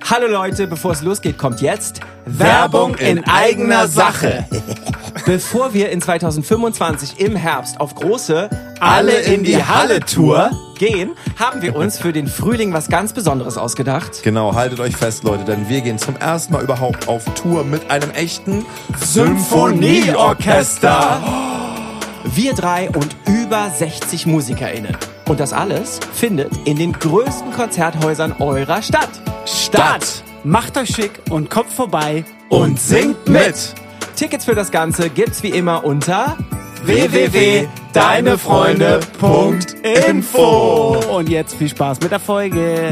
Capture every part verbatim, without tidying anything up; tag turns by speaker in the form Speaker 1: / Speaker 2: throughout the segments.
Speaker 1: Hallo Leute, bevor es losgeht, kommt jetzt
Speaker 2: Werbung in eigener Sache.
Speaker 1: Bevor wir in zwanzig fünfundzwanzig im Herbst auf große
Speaker 2: Alle in die Halle Tour
Speaker 1: gehen, haben wir uns für den Frühling was ganz Besonderes ausgedacht.
Speaker 3: Genau, haltet euch fest, Leute, denn wir gehen zum ersten Mal überhaupt auf Tour mit einem echten
Speaker 2: Symphonieorchester.
Speaker 1: Wir drei und über sechzig MusikerInnen. Und das alles findet in den größten Konzerthäusern eurer Stadt
Speaker 2: Stadt. Macht euch schick und kommt vorbei
Speaker 3: und singt mit.
Speaker 1: Tickets für das Ganze gibt's wie immer unter
Speaker 2: w w w punkt deinefreunde punkt info. Und jetzt viel Spaß mit der Folge.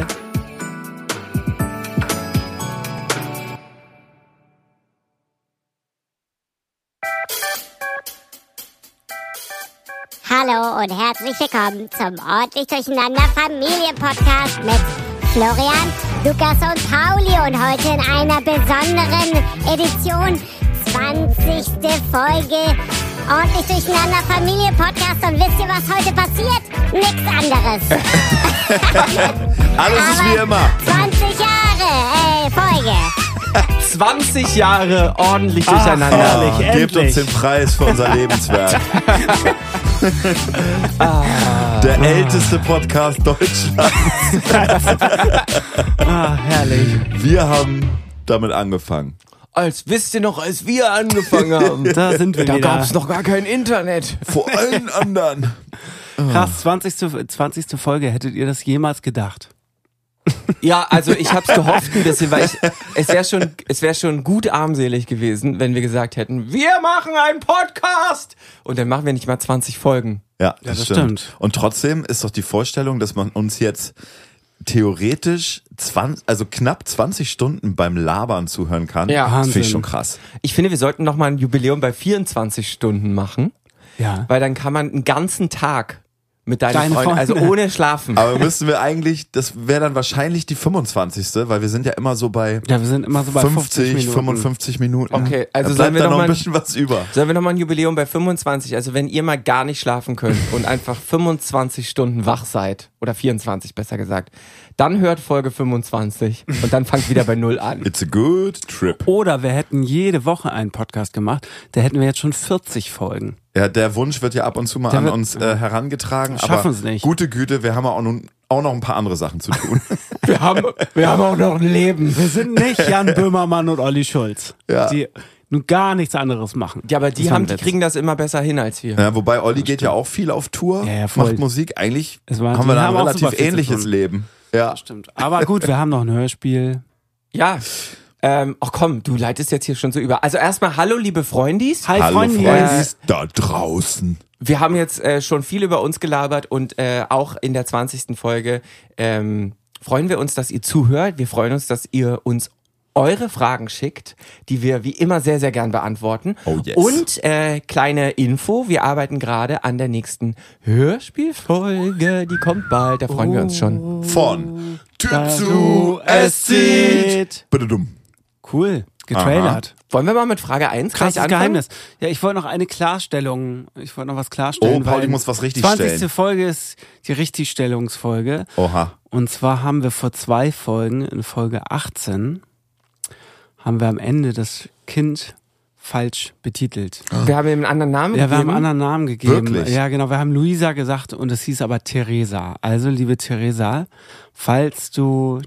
Speaker 4: Hallo und herzlich willkommen zum Ordentlich Durcheinander Familien-Podcast mit Florian, Lukas und Pauli und heute in einer besonderen Edition, zwanzigste Folge Ordentlich Durcheinander Familien-Podcast. Und wisst ihr, was heute passiert? Nichts anderes.
Speaker 3: Alles ist wie immer.
Speaker 4: zwanzig Jahre äh, Folge.
Speaker 1: zwanzig Jahre ordentlich durcheinander.
Speaker 2: Ach, herrlich,
Speaker 3: Ah, gebt
Speaker 2: endlich.
Speaker 3: uns den Preis für unser Lebenswerk. Der älteste Podcast Deutschlands.
Speaker 2: Ah, herrlich.
Speaker 3: Wir haben damit angefangen.
Speaker 1: Als wisst ihr noch, als wir angefangen haben.
Speaker 2: Da sind wir
Speaker 1: Da
Speaker 2: wieder.
Speaker 1: gab's noch gar kein Internet.
Speaker 3: Vor allen anderen.
Speaker 2: Krass, zwanzigste. zwanzigste Folge. Hättet ihr das jemals gedacht?
Speaker 1: Ja, also ich hab's gehofft ein bisschen, weil ich, es wäre schon, es wäre schon gut armselig gewesen, wenn wir gesagt hätten, wir machen einen Podcast und dann machen wir nicht mal zwanzig Folgen.
Speaker 3: Ja, das,
Speaker 2: Ja, das
Speaker 3: stimmt.
Speaker 2: stimmt.
Speaker 3: Und trotzdem ist doch die Vorstellung, dass man uns jetzt theoretisch zwanzig, also knapp zwanzig Stunden beim Labern zuhören kann.
Speaker 1: Ja.
Speaker 3: Das finde ich
Speaker 2: Wahnsinn.
Speaker 3: schon krass.
Speaker 1: Ich finde, wir sollten noch mal ein Jubiläum bei vierundzwanzig Stunden machen,
Speaker 2: Ja.
Speaker 1: weil dann kann man einen ganzen Tag mit deinen
Speaker 2: Deine
Speaker 1: Freunden, also
Speaker 2: Freunde.
Speaker 1: ohne schlafen.
Speaker 3: Aber müssen wir eigentlich, das wäre dann wahrscheinlich die fünfundzwanzigste, weil wir sind ja immer so bei
Speaker 2: Ja, wir sind immer so bei fünfzig,
Speaker 3: fünfzig,
Speaker 2: Minuten.
Speaker 3: fünfundfünfzig Minuten.
Speaker 1: Okay, also
Speaker 3: da
Speaker 1: sollen
Speaker 3: bleibt
Speaker 1: wir
Speaker 3: dann
Speaker 1: noch
Speaker 3: noch ein
Speaker 1: mal-
Speaker 3: bisschen was über.
Speaker 1: Sollen wir nochmal ein Jubiläum bei fünfundzwanzig, also wenn ihr mal gar nicht schlafen könnt und einfach fünfundzwanzig Stunden wach seid, oder vierundzwanzig besser gesagt, dann hört Folge fünfundzwanzig und dann fangt wieder bei Null an.
Speaker 3: It's a good trip.
Speaker 2: Oder wir hätten jede Woche einen Podcast gemacht, da hätten wir jetzt schon vierzig Folgen.
Speaker 3: Ja, der Wunsch wird ja ab und zu mal
Speaker 2: Der
Speaker 3: an
Speaker 2: wird-
Speaker 3: uns äh, herangetragen.
Speaker 2: Schaffen
Speaker 3: aber
Speaker 2: es nicht.
Speaker 3: Gute Güte, wir haben auch, nun, auch noch ein paar andere Sachen zu tun.
Speaker 1: Wir haben, wir haben auch noch ein Leben.
Speaker 2: Wir sind nicht Jan Böhmermann und Olli Schulz,
Speaker 3: Ja.
Speaker 2: die nun gar nichts anderes machen.
Speaker 1: Ja, aber die
Speaker 2: Das war
Speaker 1: haben,
Speaker 2: ein
Speaker 1: die
Speaker 2: Witz.
Speaker 1: kriegen das immer besser hin als wir.
Speaker 3: Ja, wobei Olli geht ja auch viel auf Tour,
Speaker 2: Ja, ja, voll.
Speaker 3: macht Musik. Eigentlich
Speaker 2: Es war-
Speaker 3: haben wir
Speaker 2: die
Speaker 3: da ein
Speaker 2: haben auch
Speaker 3: relativ
Speaker 2: super viel zu
Speaker 3: ähnliches
Speaker 2: tun.
Speaker 3: Leben. Ja.
Speaker 2: Stimmt. Aber gut, wir haben noch ein Hörspiel.
Speaker 1: Ja. Ähm, ach komm, du leitest jetzt hier schon so über. Also erstmal hallo, liebe Freundis.
Speaker 2: Hi,
Speaker 3: Hallo
Speaker 2: Freundis.
Speaker 3: Freundis da draußen.
Speaker 1: Wir haben jetzt äh, schon viel über uns gelabert und äh, auch in der zwanzigsten Folge ähm, freuen wir uns, dass ihr zuhört. Wir freuen uns, dass ihr uns eure Fragen schickt, die wir wie immer sehr, sehr gern beantworten.
Speaker 3: Oh yes.
Speaker 1: Und äh, kleine Info, wir arbeiten gerade an der nächsten Hörspielfolge, die kommt bald, da freuen wir uns schon.
Speaker 3: Von Typ
Speaker 2: Da
Speaker 3: zu
Speaker 2: du
Speaker 3: es zieht. Badadum.
Speaker 2: Cool, getrailert.
Speaker 1: Wollen wir mal mit Frage eins gleich
Speaker 2: Krasses
Speaker 1: anfangen?
Speaker 2: Geheimnis. Ja, ich wollte noch eine Klarstellung, ich wollte noch was klarstellen.
Speaker 3: Oh, Pauli
Speaker 2: weil
Speaker 3: muss was richtig
Speaker 2: zwanzigste
Speaker 3: stellen.
Speaker 2: Folge ist die Richtigstellungsfolge.
Speaker 3: Oha.
Speaker 2: Und zwar haben wir vor zwei Folgen, in Folge achtzehn, haben wir am Ende das Kind falsch betitelt.
Speaker 1: Wir haben ihm einen anderen Namen
Speaker 2: Ja, wir haben
Speaker 1: gegeben.
Speaker 2: einen anderen Namen gegeben.
Speaker 3: Wirklich?
Speaker 2: Ja, genau. Wir haben Luisa gesagt und es hieß aber Theresa. Also, liebe Theresa, falls du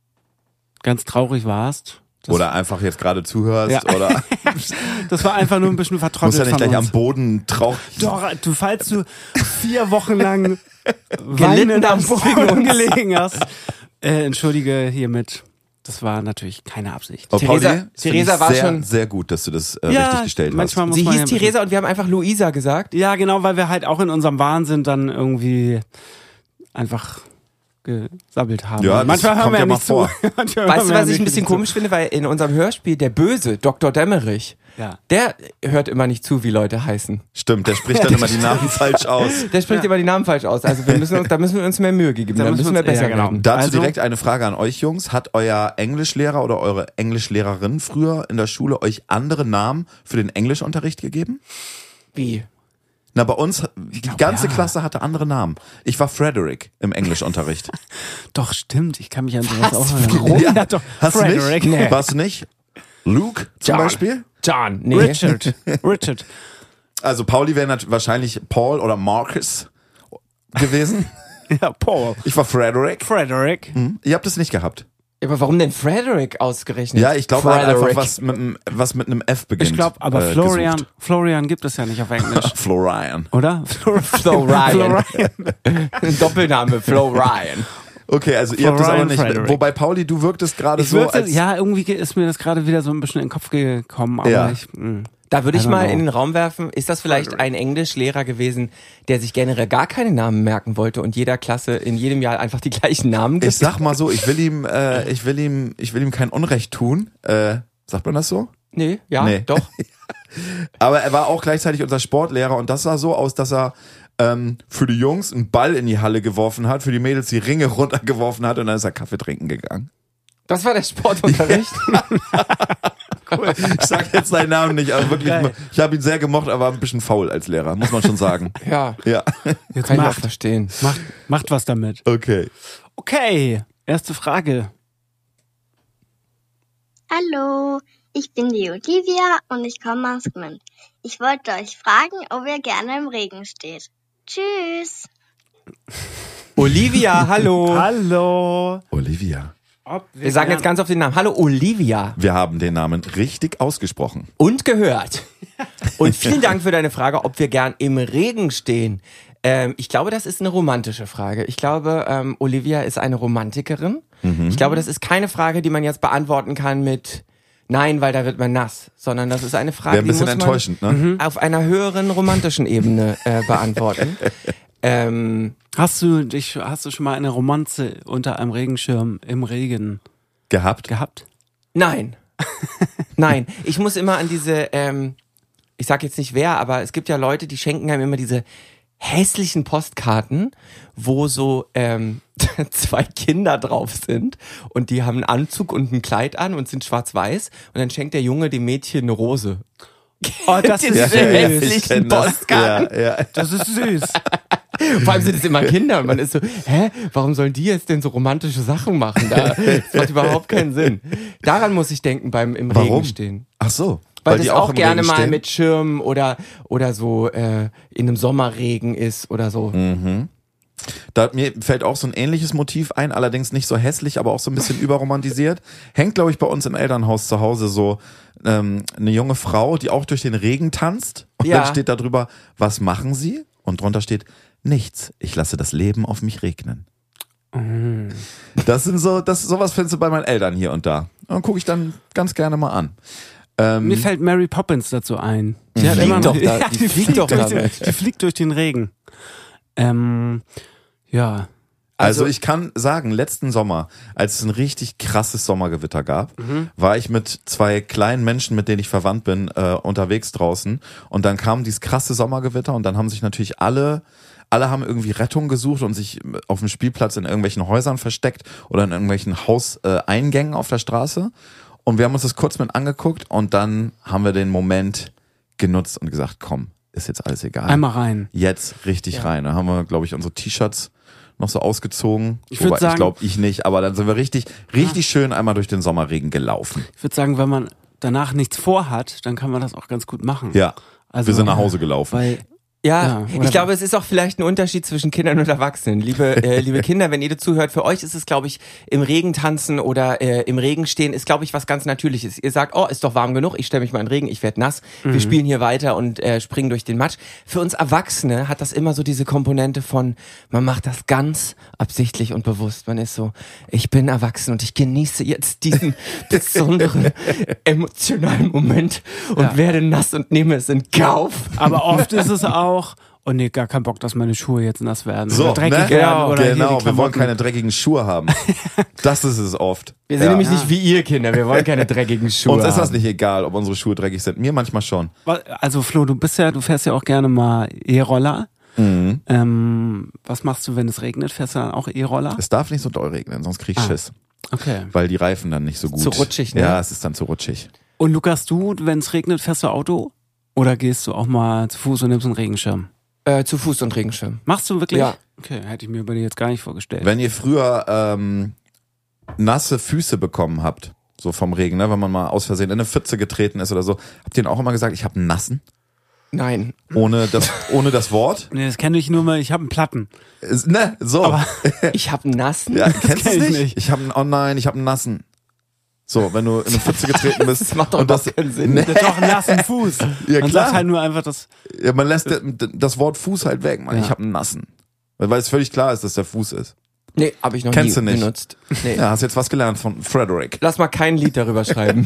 Speaker 2: ganz traurig warst, das,
Speaker 3: Oder einfach jetzt gerade zuhörst.
Speaker 2: Ja.
Speaker 3: Oder
Speaker 2: das war einfach nur ein bisschen
Speaker 3: muss
Speaker 2: vertrocknet
Speaker 3: ja nicht
Speaker 2: von
Speaker 3: gleich
Speaker 2: uns.
Speaker 3: am Boden traurig.
Speaker 2: Doch, du, falls du vier Wochen lang
Speaker 1: Gelitten
Speaker 2: weinend am
Speaker 1: hast wegen
Speaker 2: Boden
Speaker 1: uns.
Speaker 2: gelegen hast, äh, entschuldige hiermit. Das war natürlich keine Absicht.
Speaker 3: Oh,
Speaker 1: Theresa-
Speaker 3: Pauli, das finde
Speaker 1: Theresa
Speaker 3: ich
Speaker 1: war
Speaker 3: sehr,
Speaker 1: schon-
Speaker 3: sehr gut, dass du das äh,
Speaker 2: Ja,
Speaker 3: richtig gestellt
Speaker 2: manchmal
Speaker 3: hast.
Speaker 2: muss
Speaker 1: Sie
Speaker 2: man
Speaker 1: hieß
Speaker 2: ja ein bisschen-
Speaker 1: Theresa und wir haben einfach Luisa gesagt.
Speaker 2: Ja, genau, weil wir halt auch in unserem Wahnsinn dann irgendwie einfach gesabbelt haben.
Speaker 3: Ja, das
Speaker 2: manchmal hören
Speaker 3: kommt
Speaker 2: wir
Speaker 3: ja
Speaker 2: ja
Speaker 3: mal
Speaker 2: nicht zu.
Speaker 3: vor.
Speaker 2: Manchmal
Speaker 1: Weißt
Speaker 2: hören
Speaker 1: du,
Speaker 2: wir
Speaker 1: was
Speaker 2: ja
Speaker 1: ich ein bisschen
Speaker 2: nicht
Speaker 1: komisch finde? Weil in unserem Hörspiel der Böse, Doktor Dämmerich,
Speaker 2: Ja.
Speaker 1: der hört immer nicht zu, wie Leute heißen.
Speaker 3: Stimmt, der spricht dann immer die Namen falsch aus.
Speaker 1: Der spricht immer die Namen falsch aus. Also wir müssen uns, da müssen wir uns mehr Mühe geben.
Speaker 2: Da
Speaker 1: Da
Speaker 2: müssen
Speaker 1: müssen
Speaker 2: wir
Speaker 1: wir
Speaker 2: uns-
Speaker 1: besser
Speaker 2: ja, genau.
Speaker 1: werden.
Speaker 3: Dazu
Speaker 2: Also-
Speaker 3: direkt eine Frage an euch Jungs. Hat euer Englischlehrer oder eure Englischlehrerin früher in der Schule euch andere Namen für den Englischunterricht gegeben?
Speaker 1: Wie?
Speaker 3: Na, bei uns, die
Speaker 2: glaub,
Speaker 3: ganze
Speaker 2: ja.
Speaker 3: Klasse hatte andere Namen. Ich war Frederick im Englischunterricht.
Speaker 2: Doch, stimmt. Ich kann mich an sowas auch
Speaker 1: Warum?
Speaker 2: erinnern.
Speaker 3: Ja,
Speaker 2: doch.
Speaker 3: Hast du
Speaker 2: Frederick.
Speaker 3: nicht?
Speaker 2: Nee.
Speaker 3: Warst du nicht? Luke zum
Speaker 1: John.
Speaker 3: Beispiel?
Speaker 1: John, nee.
Speaker 2: Richard. Richard.
Speaker 3: Also Pauli wäre nat- wahrscheinlich Paul oder Marcus gewesen.
Speaker 2: Ja, Paul.
Speaker 3: Ich war Frederick.
Speaker 2: Frederick.
Speaker 3: Hm? Ihr habt es nicht gehabt.
Speaker 1: Aber warum denn Frederick ausgerechnet?
Speaker 3: Ja, ich glaube einfach
Speaker 1: Frederick.
Speaker 3: was mit, einem- was mit einem F beginnt.
Speaker 2: Ich glaube, aber
Speaker 3: äh,
Speaker 2: Florian,
Speaker 3: gesucht.
Speaker 2: Florian gibt es ja nicht auf Englisch,
Speaker 3: Florian.
Speaker 2: oder?
Speaker 1: Florian. Doppelname, Flo Ryan.
Speaker 3: Okay, also ihr habt das aber
Speaker 2: Florian
Speaker 3: nicht.
Speaker 2: Frederick.
Speaker 3: Wobei Pauli, du wirktest gerade
Speaker 2: Ich
Speaker 3: so
Speaker 2: würde,
Speaker 3: als
Speaker 2: ja, irgendwie ist mir das gerade wieder so ein bisschen in den Kopf gekommen, aber
Speaker 3: Ja.
Speaker 2: ich, mh.
Speaker 1: Da würde ich
Speaker 2: I don't
Speaker 1: mal
Speaker 2: know.
Speaker 1: in den Raum werfen, ist das vielleicht ein Englischlehrer gewesen, der sich generell gar keine Namen merken wollte und jeder Klasse in jedem Jahr einfach die gleichen Namen gibt?
Speaker 3: ich sag mal so, ich will ihm, äh, ich will ihm, ich will ihm kein Unrecht tun. Äh, sagt man das so?
Speaker 1: Nee, ja,
Speaker 3: Nee.
Speaker 1: doch.
Speaker 3: Aber er war auch gleichzeitig unser Sportlehrer und das sah so aus, dass er ähm, für die Jungs einen Ball in die Halle geworfen hat, für die Mädels die Ringe runtergeworfen hat und dann ist er Kaffee trinken gegangen.
Speaker 1: Das war der Sportunterricht.
Speaker 3: Ich sag jetzt seinen Namen nicht, aber wirklich,
Speaker 2: Geil.
Speaker 3: ich habe ihn sehr gemocht, aber ein bisschen faul als Lehrer, muss man schon sagen.
Speaker 1: Ja,
Speaker 3: Ja,
Speaker 2: Jetzt
Speaker 1: kann ich auch
Speaker 2: macht,
Speaker 1: verstehen.
Speaker 2: macht, macht was damit.
Speaker 3: okay.
Speaker 2: Okay, erste Frage.
Speaker 5: Hallo, ich bin die Olivia und ich komme aus Gmünd. Ich wollte euch fragen, ob ihr gerne im Regen steht. Tschüss.
Speaker 1: Olivia, hallo.
Speaker 2: Hallo.
Speaker 3: Olivia.
Speaker 2: Ob
Speaker 1: Wir sagen jetzt ganz auf den Namen. Hallo Olivia.
Speaker 3: Wir haben den Namen richtig ausgesprochen.
Speaker 1: Und gehört. Und vielen Dank für deine Frage, ob wir gern im Regen stehen. Ähm, ich glaube, das ist eine romantische Frage. Ich glaube, ähm, Olivia ist eine Romantikerin.
Speaker 3: Mhm.
Speaker 1: Ich glaube, das ist keine Frage, die man jetzt beantworten kann mit Nein, weil da wird man nass, sondern das ist eine Frage,
Speaker 3: Wäre ein
Speaker 1: die
Speaker 3: bisschen
Speaker 1: muss
Speaker 3: enttäuschend, ne?
Speaker 1: man auf einer höheren romantischen Ebene äh, beantworten. ähm,
Speaker 2: Hast du dich, hast du schon mal eine Romanze unter einem Regenschirm im Regen
Speaker 3: Gehabt?
Speaker 2: gehabt?
Speaker 1: Nein. Nein. Ich muss immer an diese, ähm, ich sag jetzt nicht wer, aber es gibt ja Leute, die schenken einem immer diese hässlichen Postkarten, wo so ähm, zwei Kinder drauf sind und die haben einen Anzug und ein Kleid an und sind schwarz-weiß und dann schenkt der Junge dem Mädchen eine Rose.
Speaker 2: Oh, das
Speaker 1: Diese
Speaker 2: ist
Speaker 1: hässlichen
Speaker 2: süß.
Speaker 3: kenn das.
Speaker 1: Postkarten.
Speaker 3: Ja, ja.
Speaker 2: Das ist süß.
Speaker 1: Vor allem sind es immer Kinder und man ist so, hä, warum sollen die jetzt denn so romantische Sachen machen? Da, das macht überhaupt keinen Sinn. Daran muss ich denken beim im
Speaker 3: Warum?
Speaker 1: Regen stehen.
Speaker 3: Ach so.
Speaker 1: Weil,
Speaker 3: die
Speaker 1: das auch
Speaker 3: im
Speaker 1: gerne
Speaker 3: Regen
Speaker 1: mal
Speaker 3: stehen?
Speaker 1: mit Schirmen oder, oder so äh, in einem Sommerregen ist oder so.
Speaker 3: Mhm. Da, mir fällt auch so ein ähnliches Motiv ein, allerdings nicht so hässlich, aber auch so ein bisschen überromantisiert. Hängt, glaube ich, bei uns im Elternhaus zu Hause so ähm, eine junge Frau, die auch durch den Regen tanzt. Und
Speaker 1: Ja.
Speaker 3: dann steht da drüber, was machen Sie? Und drunter steht, nichts. Ich lasse das Leben auf mich regnen.
Speaker 1: Mhm.
Speaker 3: Das sind so, das sowas findest du bei meinen Eltern hier und da. Und gucke ich dann ganz gerne mal an. Ähm,
Speaker 2: Mir fällt Mary Poppins dazu ein. Die,
Speaker 1: Die
Speaker 2: hat
Speaker 1: fliegt
Speaker 2: immer
Speaker 1: doch
Speaker 2: noch,
Speaker 1: da-
Speaker 2: ja,
Speaker 1: die
Speaker 2: die
Speaker 1: fliegt
Speaker 2: fliegt
Speaker 1: doch
Speaker 2: durch den,
Speaker 1: damit.
Speaker 2: die fliegt durch den Regen. Ähm, ja.
Speaker 3: Also,
Speaker 1: Also-
Speaker 3: ich kann sagen, letzten Sommer, als es ein richtig krasses Sommergewitter gab,
Speaker 2: Mhm.
Speaker 3: war ich mit zwei kleinen Menschen, mit denen ich verwandt bin, äh, unterwegs draußen. Und dann kam dieses krasse Sommergewitter und dann haben sich natürlich alle, alle haben irgendwie Rettung gesucht und sich auf dem Spielplatz in irgendwelchen Häusern versteckt oder in irgendwelchen Hauseingängen auf der Straße. Und wir haben uns das kurz mit angeguckt und dann haben wir den Moment genutzt und gesagt, komm, ist jetzt alles egal.
Speaker 2: Einmal rein.
Speaker 3: Jetzt richtig
Speaker 1: Ja.
Speaker 3: rein. Da haben wir, glaube ich, unsere T-Shirts noch so ausgezogen.
Speaker 2: Ich würd
Speaker 3: Wobei,
Speaker 2: sagen-
Speaker 3: ich glaube, ich nicht, aber dann sind wir richtig, richtig schön einmal durch den Sommerregen gelaufen.
Speaker 2: Ich würde sagen, wenn man danach nichts vorhat, dann kann man das auch ganz gut machen.
Speaker 3: Ja.
Speaker 2: Also,
Speaker 3: wir sind nach Hause gelaufen.
Speaker 2: Weil,
Speaker 1: Ja,
Speaker 2: Ja, oder-
Speaker 1: ich glaube, es ist auch vielleicht ein Unterschied zwischen Kindern und Erwachsenen. Liebe, äh, liebe Kinder, wenn ihr zuhört, für euch ist es, glaube ich, im Regen tanzen oder äh, im Regen stehen, ist, glaube ich, was ganz Natürliches. Ihr sagt, oh, ist doch warm genug, ich stelle mich mal in den Regen, ich werde nass, wir spielen hier weiter und äh, springen durch den Matsch. Für uns Erwachsene hat das immer so diese Komponente von, man macht das ganz absichtlich und bewusst. Man ist so, ich bin erwachsen und ich genieße jetzt diesen besonderen emotionalen Moment und
Speaker 2: Ja.
Speaker 1: werde nass und nehme es in Kauf.
Speaker 2: aber oft ist es auch, oh nee, gar kein Bock, dass meine Schuhe jetzt nass werden
Speaker 3: So,
Speaker 2: oder dreckig
Speaker 3: ne?
Speaker 2: werden oder hier die
Speaker 3: genau, wir wollen
Speaker 2: Klamotten.
Speaker 3: keine dreckigen Schuhe haben. Das ist es oft.
Speaker 1: Wir sind
Speaker 3: Ja.
Speaker 1: nämlich nicht wie ihr Kinder, wir wollen keine dreckigen Schuhe
Speaker 3: Uns ist das
Speaker 1: haben.
Speaker 3: nicht egal, ob unsere Schuhe dreckig sind. Mir manchmal schon.
Speaker 2: Also Flo, du bist ja, du fährst ja auch gerne mal E-Roller.
Speaker 3: Mhm.
Speaker 2: Ähm, was machst du, wenn es regnet? Fährst du dann auch E-Roller?
Speaker 3: Es darf nicht so doll regnen, sonst krieg ich
Speaker 2: Ah.
Speaker 3: Schiss.
Speaker 2: Okay.
Speaker 3: Weil die Reifen dann nicht so gut.
Speaker 1: Zu rutschig, ne?
Speaker 3: Ja, es ist dann zu rutschig.
Speaker 2: Und Lukas, du, wenn es regnet, fährst du Auto? Oder gehst du auch mal zu Fuß und nimmst einen Regenschirm?
Speaker 1: Äh, zu Fuß und Regenschirm.
Speaker 2: Machst du wirklich?
Speaker 1: Ja.
Speaker 2: Okay, hätte ich mir bei dir jetzt gar nicht vorgestellt.
Speaker 3: Wenn ihr früher ähm, nasse Füße bekommen habt, so vom Regen, ne, wenn man mal aus Versehen in eine Pfütze getreten ist oder so, habt ihr denn auch immer gesagt, ich habe einen nassen?
Speaker 1: Nein.
Speaker 3: Ohne das, ohne das Wort?
Speaker 2: Nee, das kenne ich nur mal, ich habe einen Platten.
Speaker 3: Ist- Ne, so.
Speaker 1: Ich habe einen nassen.
Speaker 3: Ja, kennst du
Speaker 2: kenn
Speaker 3: es
Speaker 2: ich
Speaker 3: nicht?
Speaker 2: nicht.
Speaker 3: Ich habe einen, oh nein, ich habe einen nassen. So, wenn du in eine Pfütze getreten bist.
Speaker 1: Das macht doch
Speaker 3: und das,
Speaker 1: überhaupt keinen Sinn.
Speaker 3: Nee,
Speaker 2: Das ist doch einen nassen Fuß.
Speaker 3: Ja,
Speaker 2: Man
Speaker 3: klar.
Speaker 2: sagt halt nur einfach das.
Speaker 3: ja, man lässt das Wort Fuß halt weg, man.
Speaker 2: Ja.
Speaker 3: Ich habe einen nassen. Weil weil es völlig klar ist, dass der Fuß ist.
Speaker 1: Nee, habe ich noch
Speaker 3: Kennst
Speaker 1: nie
Speaker 3: du nicht?
Speaker 1: benutzt. Nee.
Speaker 3: Ja, hast jetzt was gelernt von Frederick.
Speaker 1: Lass mal kein Lied darüber schreiben.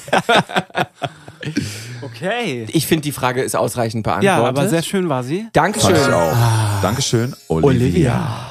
Speaker 2: Okay.
Speaker 1: Ich finde, die Frage ist ausreichend beantwortet.
Speaker 2: Ja, aber sehr schön war sie.
Speaker 1: Dankeschön.
Speaker 3: Fand ich auch. Dankeschön, Olivia.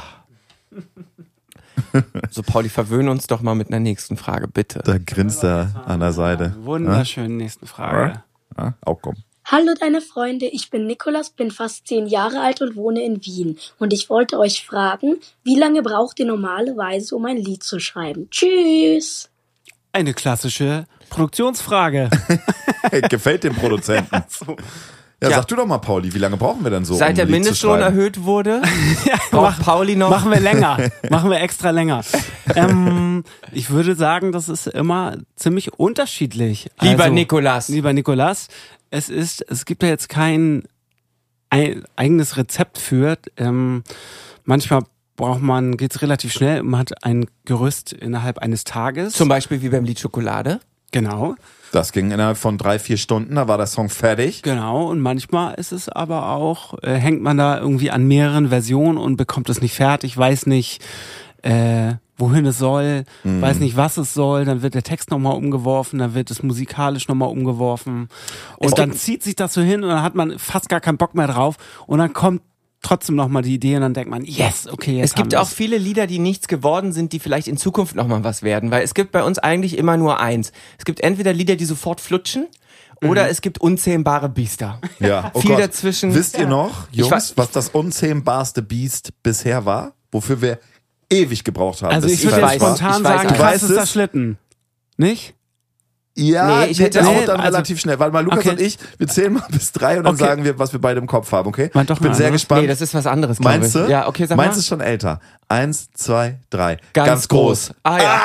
Speaker 1: So, Pauli, verwöhn uns doch mal mit einer nächsten Frage, bitte.
Speaker 3: Da grinst er an der Seite.
Speaker 2: Wunderschön, nächste Frage.
Speaker 3: Ja, auch komm.
Speaker 6: Hallo deine Freunde, ich bin Nikolas, bin fast zehn Jahre alt und wohne in Wien. Und ich wollte euch fragen, wie lange braucht ihr normalerweise, um ein Lied zu schreiben? Tschüss!
Speaker 2: Eine klassische Produktionsfrage.
Speaker 3: Gefällt dem Produzenten. Ja,
Speaker 1: Ja.
Speaker 3: sag du doch mal, Pauli, wie lange brauchen wir denn so,
Speaker 1: Seit
Speaker 3: um
Speaker 1: der
Speaker 3: ein Lied zu
Speaker 1: Mindestlohn
Speaker 3: schreiben?
Speaker 1: erhöht wurde,
Speaker 2: Mach-
Speaker 1: braucht Pauli noch...
Speaker 2: Machen wir länger. Machen wir extra länger. Ähm, ich würde sagen, das ist immer ziemlich unterschiedlich.
Speaker 1: Lieber
Speaker 2: Also,
Speaker 1: Nikolas.
Speaker 2: Lieber Nikolas, es ist, es gibt ja jetzt kein ein, eigenes Rezept für. Ähm, manchmal braucht man, geht's relativ schnell, man hat ein Gerüst innerhalb eines Tages.
Speaker 1: Zum Beispiel wie beim Lied Schokolade.
Speaker 2: Genau,
Speaker 3: Das ging innerhalb von drei, vier Stunden, da war der Song fertig.
Speaker 2: genau. Und manchmal ist es aber auch, äh, hängt man da irgendwie an mehreren Versionen und bekommt es nicht fertig, weiß nicht, äh, wohin es soll,
Speaker 3: Mhm.
Speaker 2: weiß nicht, was es soll, dann wird der Text nochmal umgeworfen, dann wird es musikalisch nochmal umgeworfen und
Speaker 1: Es
Speaker 2: dann
Speaker 1: gibt-
Speaker 2: zieht sich das so hin und dann hat man fast gar keinen Bock mehr drauf und dann kommt trotzdem nochmal die Idee und dann denkt man, yes, okay, jetzt
Speaker 1: Es gibt
Speaker 2: haben
Speaker 1: auch
Speaker 2: wir's.
Speaker 1: viele Lieder, die nichts geworden sind, die vielleicht in Zukunft nochmal was werden, weil es gibt bei uns eigentlich immer nur eins. Es gibt entweder Lieder, die sofort flutschen, oder es gibt unzähmbare Biester.
Speaker 3: Ja, oh
Speaker 1: Viel
Speaker 3: Gott.
Speaker 1: dazwischen.
Speaker 3: Wisst ihr noch,
Speaker 1: Ich
Speaker 3: Jungs,
Speaker 1: weiß-
Speaker 3: was das unzähmbarste Biest bisher war? Wofür wir ewig gebraucht haben.
Speaker 2: Also
Speaker 3: bis
Speaker 2: ich
Speaker 3: es
Speaker 2: würde
Speaker 3: fertig
Speaker 2: jetzt
Speaker 3: war?
Speaker 2: spontan
Speaker 1: Ich weiß
Speaker 2: sagen,
Speaker 1: nicht.
Speaker 2: krass
Speaker 3: Weißt
Speaker 2: ist
Speaker 3: es?
Speaker 2: das Schlitten. Nicht?
Speaker 3: Ja,
Speaker 1: Nee, ich
Speaker 3: nee,
Speaker 1: hätte
Speaker 3: der
Speaker 1: auch-
Speaker 3: haut dann
Speaker 2: also-
Speaker 3: relativ schnell. Warte mal, Lukas
Speaker 2: Okay.
Speaker 3: und ich, wir zählen mal bis drei und dann
Speaker 2: Okay.
Speaker 3: sagen wir, was wir beide im Kopf haben, okay?
Speaker 2: Mal doch
Speaker 3: ich bin
Speaker 2: mal,
Speaker 3: sehr
Speaker 2: ne?
Speaker 3: gespannt.
Speaker 1: Nee, das ist was anderes, glaube
Speaker 3: Meinst
Speaker 1: ich.
Speaker 3: du?
Speaker 1: Ja, okay, sag
Speaker 3: Meins
Speaker 1: mal.
Speaker 3: ist schon älter. Eins, zwei, drei.
Speaker 1: Ganz, groß. Ah ja.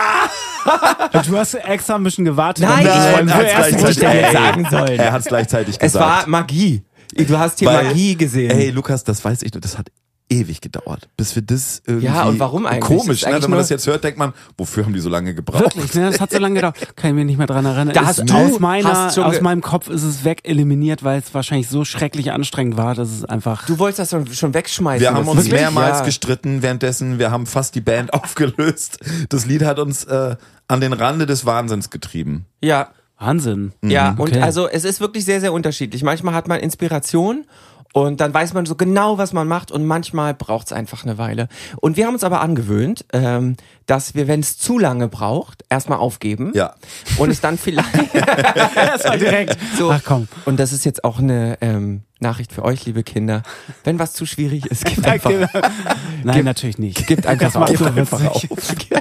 Speaker 2: Du hast extra ein bisschen gewartet.
Speaker 1: Nein,
Speaker 2: damit
Speaker 1: ich
Speaker 2: ich
Speaker 1: wollte
Speaker 2: wollte
Speaker 3: er hat's
Speaker 1: zuerst, wo ich
Speaker 3: gleichzeitig-
Speaker 1: denn jetzt
Speaker 3: Ey,
Speaker 1: sagen sollen.
Speaker 3: Er hat es gleichzeitig
Speaker 1: Es war
Speaker 3: gesagt.
Speaker 1: Magie. Du hast hier
Speaker 3: Weil-
Speaker 1: Magie gesehen.
Speaker 3: Ey, Lukas, das weiß ich nur, das hat ewig gedauert, bis wir das irgendwie...
Speaker 1: Ja, und warum eigentlich? Das
Speaker 3: Komisch,
Speaker 1: ist
Speaker 3: ne?
Speaker 1: eigentlich
Speaker 3: Wenn man
Speaker 1: nur-
Speaker 3: das jetzt hört, denkt man, wofür haben die so lange gebraucht?
Speaker 2: Wirklich, ne? Das hat so lange gedauert. Kann ich mich nicht mehr dran erinnern.
Speaker 1: Da
Speaker 2: Ist-
Speaker 1: hast du-
Speaker 2: aus meiner,
Speaker 1: hast schon
Speaker 2: aus
Speaker 1: ge-
Speaker 2: meinem Kopf ist es weg eliminiert, weil es wahrscheinlich so schrecklich anstrengend war, dass es einfach.
Speaker 1: Du wolltest das schon, schon wegschmeißen.
Speaker 3: Wir haben
Speaker 1: das
Speaker 3: uns
Speaker 1: Lied.
Speaker 3: mehrmals
Speaker 1: Ja.
Speaker 3: gestritten währenddessen, wir haben fast die Band aufgelöst. Das Lied hat uns äh, an den Rande des Wahnsinns getrieben.
Speaker 1: Ja,
Speaker 2: Wahnsinn.
Speaker 1: ja.
Speaker 2: Okay.
Speaker 1: Und also es ist wirklich sehr, sehr unterschiedlich. Manchmal hat man Inspiration und dann weiß man so genau, was man macht und manchmal braucht es einfach eine Weile. Und wir haben uns aber angewöhnt, ähm, dass wir, wenn es zu lange braucht, erstmal aufgeben
Speaker 3: Ja.
Speaker 1: und es dann vielleicht...
Speaker 2: Das war direkt.
Speaker 1: So.
Speaker 2: Ach komm.
Speaker 1: Und das ist jetzt auch eine ähm, Nachricht für euch, liebe Kinder. Wenn was zu schwierig ist, gebt einfach,
Speaker 2: Nein,
Speaker 1: Gib-
Speaker 2: natürlich nicht.
Speaker 1: gebt einfach
Speaker 2: macht
Speaker 1: auf.
Speaker 2: nur witzig.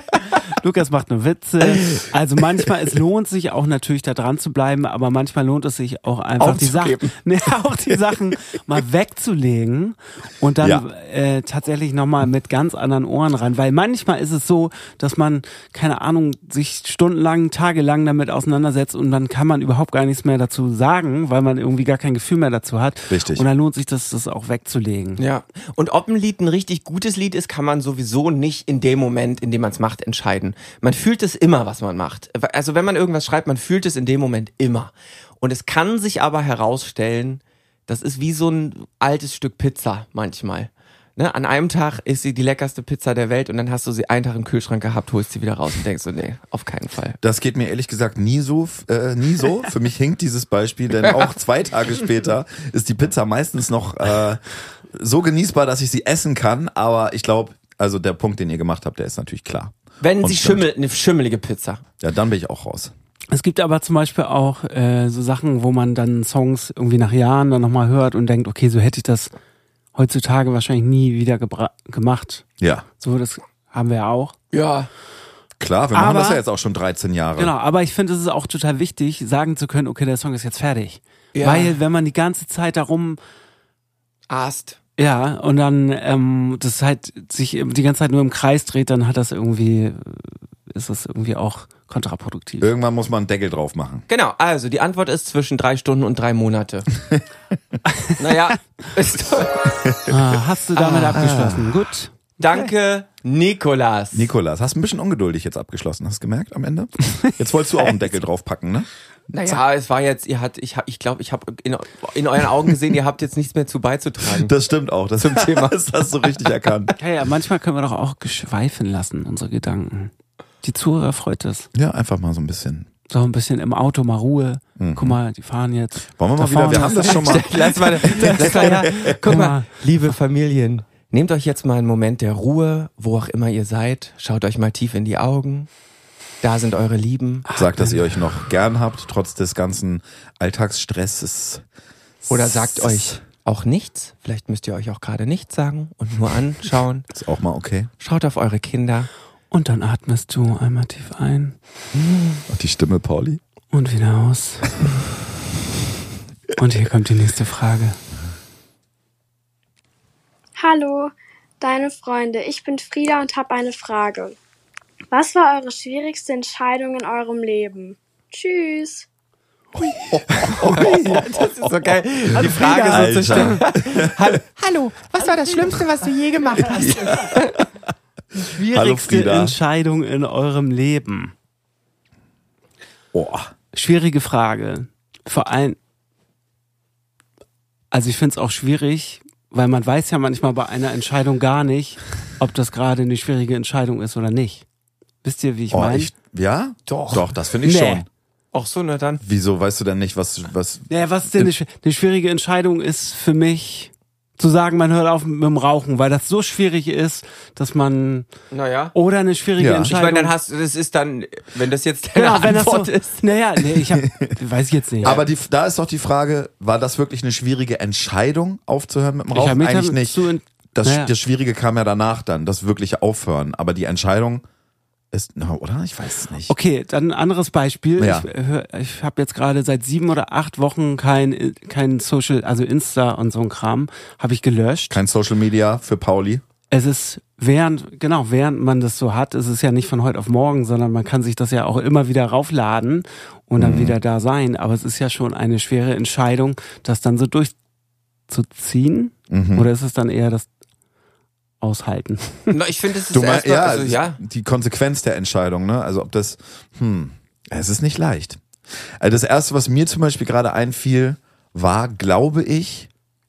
Speaker 2: Lukas macht nur Witze. Also manchmal, es lohnt sich auch natürlich da dran zu bleiben, aber manchmal lohnt es sich auch einfach die Sachen,
Speaker 1: Aufzugeben.
Speaker 2: ne, auch die Sachen mal wegzulegen und dann
Speaker 3: Ja.
Speaker 2: äh, tatsächlich nochmal mit ganz anderen Ohren ran. Weil manchmal ist es so, dass man, keine Ahnung, sich stundenlang, tagelang damit auseinandersetzt und dann kann man überhaupt gar nichts mehr dazu sagen, weil man irgendwie gar kein Gefühl mehr dazu hat.
Speaker 3: Richtig.
Speaker 2: Und dann lohnt sich das, das auch wegzulegen.
Speaker 1: Ja, und ob ein Lied ein richtig gutes Lied ist, kann man sowieso nicht in dem Moment, in dem man es macht, entscheiden. Man fühlt es immer, was man macht. Also wenn man irgendwas schreibt, man fühlt es in dem Moment immer. Und es kann sich aber herausstellen, das ist wie so ein altes Stück Pizza manchmal. Ne? An einem Tag ist sie die leckerste Pizza der Welt und dann hast du sie einen Tag im Kühlschrank gehabt, holst sie wieder raus und denkst so, nee, auf keinen Fall.
Speaker 3: Das geht mir ehrlich gesagt nie so, äh, nie so. Für mich hinkt dieses Beispiel, denn auch zwei Tage später ist die Pizza meistens noch äh, so genießbar, dass ich sie essen kann. Aber ich glaube, also der Punkt, den ihr gemacht habt, der ist natürlich klar.
Speaker 1: Wenn
Speaker 3: Und
Speaker 1: sie
Speaker 3: stimmt.
Speaker 1: schimmelt, eine schimmelige Pizza.
Speaker 3: Ja, dann bin ich auch raus.
Speaker 2: Es gibt aber zum Beispiel auch äh, so Sachen, wo man dann Songs irgendwie nach Jahren dann nochmal hört und denkt, okay, so hätte ich das heutzutage wahrscheinlich nie wieder gebra- gemacht.
Speaker 3: Ja,
Speaker 2: So, das haben wir ja auch.
Speaker 1: Ja.
Speaker 3: klar, wir machen
Speaker 2: Aber-
Speaker 3: das ja jetzt auch schon dreizehn Jahre.
Speaker 2: Genau, aber ich finde, es ist auch total wichtig, sagen zu können, okay, der Song ist jetzt fertig.
Speaker 1: Ja.
Speaker 2: Weil wenn man die ganze Zeit darum,
Speaker 1: Ast.
Speaker 2: Ja, und dann ähm, das halt sich die ganze Zeit nur im Kreis dreht, dann hat das irgendwie, ist das irgendwie auch kontraproduktiv.
Speaker 3: Irgendwann muss man einen Deckel drauf machen.
Speaker 1: Genau, also die Antwort ist zwischen drei Stunden und drei Monate. Naja, ist toll.
Speaker 2: Ah, hast du damit ah, abgeschlossen? Gut.
Speaker 1: Danke, Nikolas.
Speaker 3: Nikolas, hast ein bisschen ungeduldig jetzt abgeschlossen, hast du gemerkt am Ende? Jetzt wolltest du auch einen Deckel draufpacken, ne?
Speaker 1: Naja, es war jetzt, ihr habt, ich hab, ich glaube, ich habe in, in euren Augen gesehen, ihr habt jetzt nichts mehr zu beizutragen.
Speaker 3: Das stimmt auch, das,
Speaker 1: Zum Thema.
Speaker 3: Das hast du richtig erkannt.
Speaker 2: Ja, ja, manchmal können wir doch auch geschweifen lassen, unsere Gedanken. Die Zuhörer freut es.
Speaker 3: Ja, einfach mal so ein bisschen.
Speaker 2: So ein bisschen im Auto mal Ruhe. Mhm. Guck mal, die fahren jetzt.
Speaker 3: Wollen wir mal wieder, wir haben das schon mal.
Speaker 1: Lass mal, lass mal ja. Guck mal, liebe Familien, nehmt euch jetzt mal einen Moment der Ruhe, wo auch immer ihr seid. Schaut euch mal tief in die Augen. Da sind eure Lieben.
Speaker 3: Sagt, dass ihr euch noch gern habt, trotz des ganzen Alltagsstresses.
Speaker 1: Oder sagt euch auch nichts. Vielleicht müsst ihr euch auch gerade nichts sagen und nur anschauen.
Speaker 3: Ist auch mal okay.
Speaker 1: Schaut auf eure Kinder.
Speaker 2: Und dann atmest du einmal tief ein.
Speaker 3: Auch die Stimme, Pauli.
Speaker 2: Und wieder aus. Und hier kommt die nächste Frage.
Speaker 7: Hallo, deine Freunde. Ich bin Frieda und habe eine Frage. Was war eure schwierigste Entscheidung in eurem Leben? Tschüss.
Speaker 1: Das ist so geil. Die Frage so zu stellen. Hallo, hallo, was war das Schlimmste, was du je gemacht hast?
Speaker 2: Schwierigste Entscheidung in eurem Leben.
Speaker 3: Oh.
Speaker 2: Schwierige Frage. Vor allem, also ich finde es auch schwierig, weil man weiß ja manchmal bei einer Entscheidung gar nicht, ob das gerade eine schwierige Entscheidung ist oder nicht. Wisst ihr, wie ich
Speaker 3: oh,
Speaker 2: meine?
Speaker 3: Ja?
Speaker 1: Doch.
Speaker 3: Doch, das finde ich
Speaker 2: nee.
Speaker 3: schon.
Speaker 1: Ach so, na dann.
Speaker 3: Wieso weißt du denn nicht, was... was
Speaker 2: ja, was denn eine, eine schwierige Entscheidung ist für mich, zu sagen, man hört auf mit dem Rauchen, weil das so schwierig ist, dass man...
Speaker 1: Naja.
Speaker 2: Oder eine schwierige
Speaker 3: ja.
Speaker 2: Entscheidung...
Speaker 1: Ich meine, dann hast du, das ist dann, wenn das jetzt deine
Speaker 2: genau, wenn
Speaker 1: Antwort
Speaker 2: das so,
Speaker 1: ist.
Speaker 2: Naja, nee, ich hab, weiß ich jetzt nicht.
Speaker 3: Aber die, da ist doch die Frage, war das wirklich eine schwierige Entscheidung, aufzuhören mit dem
Speaker 2: Ich hab
Speaker 3: Rauchen?
Speaker 2: mich
Speaker 3: Eigentlich
Speaker 2: damit
Speaker 3: nicht.
Speaker 2: zu in-
Speaker 3: Das,
Speaker 2: naja.
Speaker 3: das Schwierige kam ja danach dann, das wirkliche Aufhören. Aber die Entscheidung ist, na, oder? Ich weiß es nicht.
Speaker 2: Okay, dann ein anderes Beispiel.
Speaker 3: Ja.
Speaker 2: Ich, hör- ich habe jetzt gerade seit sieben oder acht Wochen kein, kein Social, also Insta und so ein Kram, habe ich gelöscht.
Speaker 3: Kein Social Media für Pauli.
Speaker 2: Es ist während, genau, während man das so hat, ist es ja nicht von heute auf morgen, sondern man kann sich das ja auch immer wieder raufladen und dann
Speaker 3: Mhm.
Speaker 2: wieder da sein. Aber es ist ja schon eine schwere Entscheidung, das dann so durchzuziehen.
Speaker 3: Mhm.
Speaker 2: Oder ist es dann eher das Aushalten?
Speaker 1: Na, ich finde, es ist
Speaker 3: Du meinst,
Speaker 1: erstmal,
Speaker 3: ja,
Speaker 1: also,
Speaker 3: es
Speaker 1: ja.
Speaker 3: ist die Konsequenz der Entscheidung, ne? Also ob das, hm, es ist nicht leicht. Also das erste, was mir zum Beispiel gerade einfiel, war, glaube ich,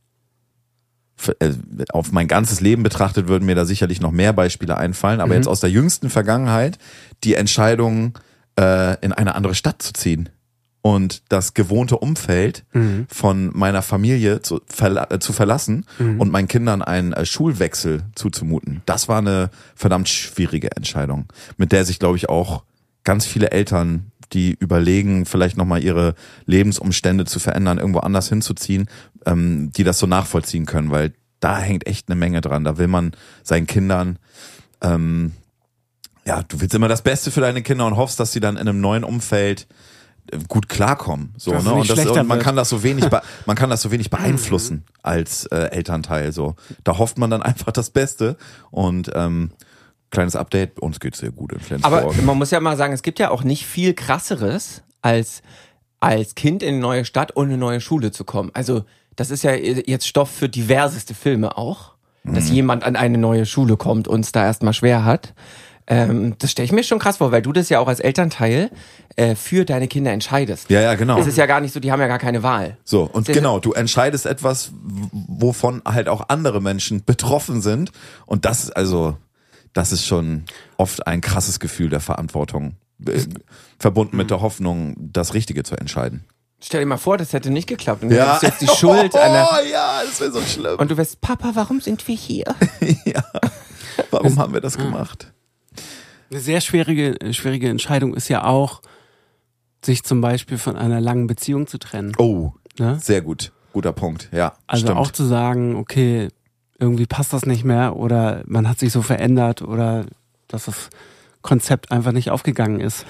Speaker 3: für, äh, auf mein ganzes Leben betrachtet würden mir da sicherlich noch mehr Beispiele einfallen, aber
Speaker 1: Mhm.
Speaker 3: jetzt aus der jüngsten Vergangenheit die Entscheidung, äh, in eine andere Stadt zu ziehen und das gewohnte Umfeld
Speaker 2: Mhm.
Speaker 3: von meiner Familie zu, verla- äh, zu verlassen
Speaker 2: Mhm.
Speaker 3: und meinen Kindern einen äh, Schulwechsel zuzumuten. Das war eine verdammt schwierige Entscheidung, mit der sich, glaube ich, auch ganz viele Eltern, die überlegen, vielleicht nochmal ihre Lebensumstände zu verändern, irgendwo anders hinzuziehen, ähm, die das so nachvollziehen können, weil da hängt echt eine Menge dran. Da will man seinen Kindern, ähm, ja, du willst immer das Beste für deine Kinder und hoffst, dass sie dann in einem neuen Umfeld gut klarkommen, so,
Speaker 2: Dass es
Speaker 3: ne?
Speaker 2: nicht
Speaker 3: Und, das,
Speaker 2: schlechter
Speaker 3: und man
Speaker 2: wird.
Speaker 3: kann das so wenig, be- man kann das so wenig beeinflussen als äh, Elternteil, so. Da hofft man dann einfach das Beste und ähm, kleines Update, uns geht's sehr gut in Flensburg.
Speaker 1: Aber man muss ja mal sagen, es gibt ja auch nicht viel krasseres, als als Kind in eine neue Stadt und eine neue Schule zu kommen. Also das ist ja jetzt Stoff für diverseste Filme auch, dass
Speaker 3: Mhm.
Speaker 1: jemand an eine neue Schule kommt und es da erstmal schwer hat. Ähm, das stelle ich mir schon krass vor, weil du das ja auch als Elternteil äh, für deine Kinder entscheidest.
Speaker 3: ja, ja, genau.
Speaker 1: Es ist ja gar nicht so, die haben ja gar keine Wahl.
Speaker 3: So, und
Speaker 1: Sehr-
Speaker 3: genau, du entscheidest etwas, w- wovon halt auch andere Menschen betroffen sind. Und das ist also, das ist schon oft ein krasses Gefühl der Verantwortung, äh, verbunden mit der Hoffnung, das Richtige zu entscheiden.
Speaker 1: Stell dir mal vor, das hätte nicht geklappt. Und du hättest jetzt die Schuld an der,
Speaker 3: Oh ja, das wäre so schlimm.
Speaker 1: und du wärst, Papa, warum sind wir hier?
Speaker 3: ja. Warum haben wir das gemacht?
Speaker 2: Eine sehr schwierige, schwierige Entscheidung ist ja auch, sich zum Beispiel von einer langen Beziehung zu trennen.
Speaker 3: Oh,
Speaker 2: Ne?
Speaker 3: sehr gut. Guter Punkt. Ja,
Speaker 2: Also
Speaker 3: stimmt.
Speaker 2: auch zu sagen, okay, irgendwie passt das nicht mehr oder man hat sich so verändert oder dass das Konzept einfach nicht aufgegangen ist.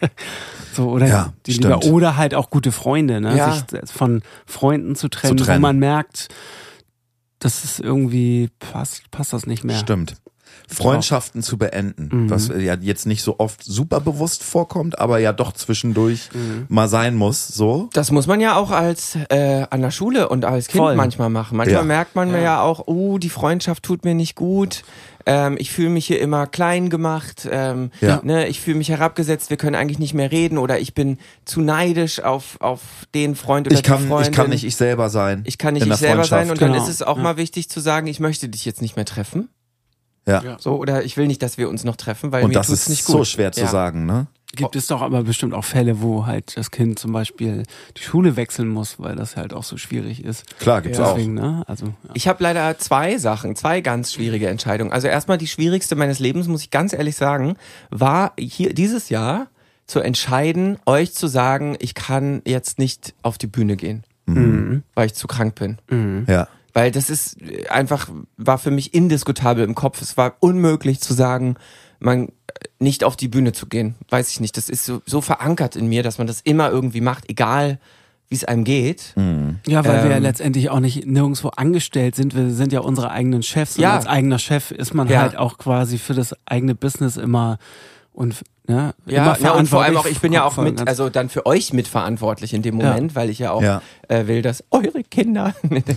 Speaker 2: so, oder
Speaker 3: Ja,
Speaker 2: die
Speaker 3: stimmt.
Speaker 2: Liebe. Oder halt auch gute Freunde, ne?
Speaker 1: Ja.
Speaker 2: Sich von Freunden zu trennen,
Speaker 3: Zu trennen.
Speaker 2: wo man merkt, das ist irgendwie, passt, passt das nicht mehr.
Speaker 3: Stimmt. Freundschaften zu beenden,
Speaker 2: Mhm.
Speaker 3: was ja jetzt nicht so oft super bewusst vorkommt, aber ja doch zwischendurch
Speaker 2: Mhm.
Speaker 3: mal sein muss, so.
Speaker 1: Das muss man ja auch als äh, an der Schule und als Kind
Speaker 2: Voll.
Speaker 1: manchmal machen. Manchmal
Speaker 3: Ja.
Speaker 1: merkt man
Speaker 2: Ja.
Speaker 1: ja auch, uh, die Freundschaft tut mir nicht gut. Ähm, ich fühle mich hier immer klein gemacht. Ähm,
Speaker 3: Ja.
Speaker 1: ne, ich fühle mich herabgesetzt. Wir können eigentlich nicht mehr reden oder ich bin zu neidisch auf auf den Freund oder
Speaker 3: Ich kann,
Speaker 1: die Freundin.
Speaker 3: ich kann nicht ich selber sein.
Speaker 1: Ich kann nicht
Speaker 3: in
Speaker 1: ich
Speaker 3: der
Speaker 1: selber sein
Speaker 3: Freundschaft.
Speaker 1: und dann
Speaker 2: Genau.
Speaker 1: ist es auch
Speaker 2: Ja.
Speaker 1: mal wichtig zu sagen, ich möchte dich jetzt nicht mehr treffen.
Speaker 3: Ja.
Speaker 2: Ja.
Speaker 1: So, oder ich will nicht, dass wir uns noch treffen, weil
Speaker 3: Und
Speaker 1: mir
Speaker 3: das
Speaker 1: tut's
Speaker 3: ist
Speaker 1: nicht gut.
Speaker 3: so schwer zu
Speaker 1: Ja.
Speaker 3: sagen, ne?
Speaker 2: Gibt es doch aber bestimmt auch Fälle, wo halt das Kind zum Beispiel die Schule wechseln muss, weil das halt auch so schwierig ist.
Speaker 3: Klar, gibt's auch.
Speaker 2: Deswegen, ne? Also, ja.
Speaker 1: Ich habe leider zwei Sachen, zwei ganz schwierige Entscheidungen. Also erstmal die schwierigste meines Lebens, muss ich ganz ehrlich sagen, war hier dieses Jahr zu entscheiden, euch zu sagen, ich kann jetzt nicht auf die Bühne gehen,
Speaker 2: Mhm.
Speaker 1: weil ich zu krank bin.
Speaker 2: Mhm.
Speaker 3: Ja.
Speaker 1: Weil das ist einfach, war für mich indiskutabel im Kopf. Es war unmöglich zu sagen, man nicht auf die Bühne zu gehen. Weiß ich nicht. Das ist so, so verankert in mir, dass man das immer irgendwie macht, egal wie es einem geht.
Speaker 2: Ja, weil wir ja
Speaker 1: Ähm,
Speaker 2: letztendlich auch nicht nirgendwo angestellt sind. Wir sind ja unsere eigenen Chefs. Und
Speaker 1: Ja.
Speaker 2: als eigener Chef ist man
Speaker 1: Ja.
Speaker 2: halt auch quasi für das eigene Business immer und ne,
Speaker 1: Ja,
Speaker 2: immer
Speaker 1: ja, und vor allem auch,
Speaker 2: verantwortlich.
Speaker 1: ich bin ja auch
Speaker 2: Voll
Speaker 1: mit,
Speaker 2: ganz-
Speaker 1: also dann für euch mitverantwortlich in dem Moment, weil ich ja auch
Speaker 3: Ja.
Speaker 1: äh, will, dass eure Kinder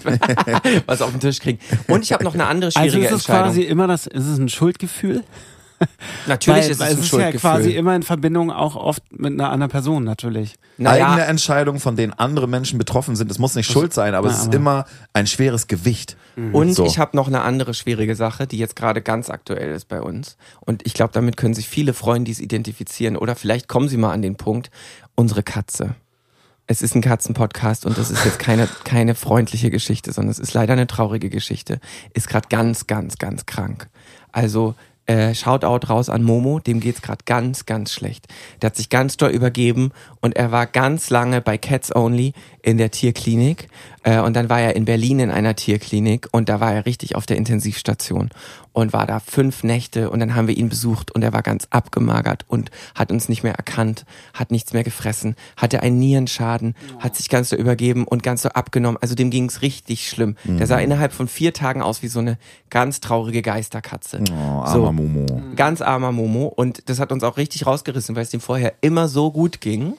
Speaker 1: was auf den Tisch kriegen. Und ich habe noch eine andere
Speaker 2: also
Speaker 1: schwierige
Speaker 2: ist es
Speaker 1: Entscheidung.
Speaker 2: quasi immer das, ist es ein Schuldgefühl?
Speaker 1: Natürlich
Speaker 2: weil,
Speaker 1: ist
Speaker 2: weil
Speaker 1: es ein
Speaker 2: ist ja
Speaker 1: Schuldgefühl.
Speaker 2: quasi immer in Verbindung auch oft mit einer anderen Person natürlich.
Speaker 1: naja,
Speaker 3: Eigene Entscheidungen, von denen andere Menschen betroffen sind. Es muss nicht Schuld sein, aber
Speaker 2: Ja,
Speaker 3: es ist
Speaker 2: aber-
Speaker 3: immer ein schweres Gewicht.
Speaker 1: Und
Speaker 3: So.
Speaker 1: ich habe noch eine andere schwierige Sache, die jetzt gerade ganz aktuell ist bei uns. Und ich glaube, damit können sich viele freuen, die es identifizieren. Oder vielleicht kommen sie mal an den Punkt, unsere Katze. Es ist ein Katzenpodcast und das ist jetzt keine, keine freundliche Geschichte, sondern es ist leider eine traurige Geschichte. Ist gerade ganz, ganz, ganz krank. Also äh, Shoutout raus an Momo, dem geht's gerade ganz, ganz schlecht. Der hat sich ganz doll übergeben und er war ganz lange bei Cats Only in der Tierklinik äh, und dann war er in Berlin in einer Tierklinik und da war er richtig auf der Intensivstation und war da fünf Nächte und dann haben wir ihn besucht und er war ganz abgemagert und hat uns nicht mehr erkannt, hat nichts mehr gefressen, hatte einen Nierenschaden, hat sich ganz so übergeben und ganz so abgenommen. Also dem ging's richtig schlimm. Der sah innerhalb von vier Tagen aus wie so eine ganz traurige Geisterkatze.
Speaker 3: Oh, armer
Speaker 1: So.
Speaker 3: Momo.
Speaker 1: Ganz armer Momo und das hat uns auch richtig rausgerissen, weil es ihm vorher immer so gut ging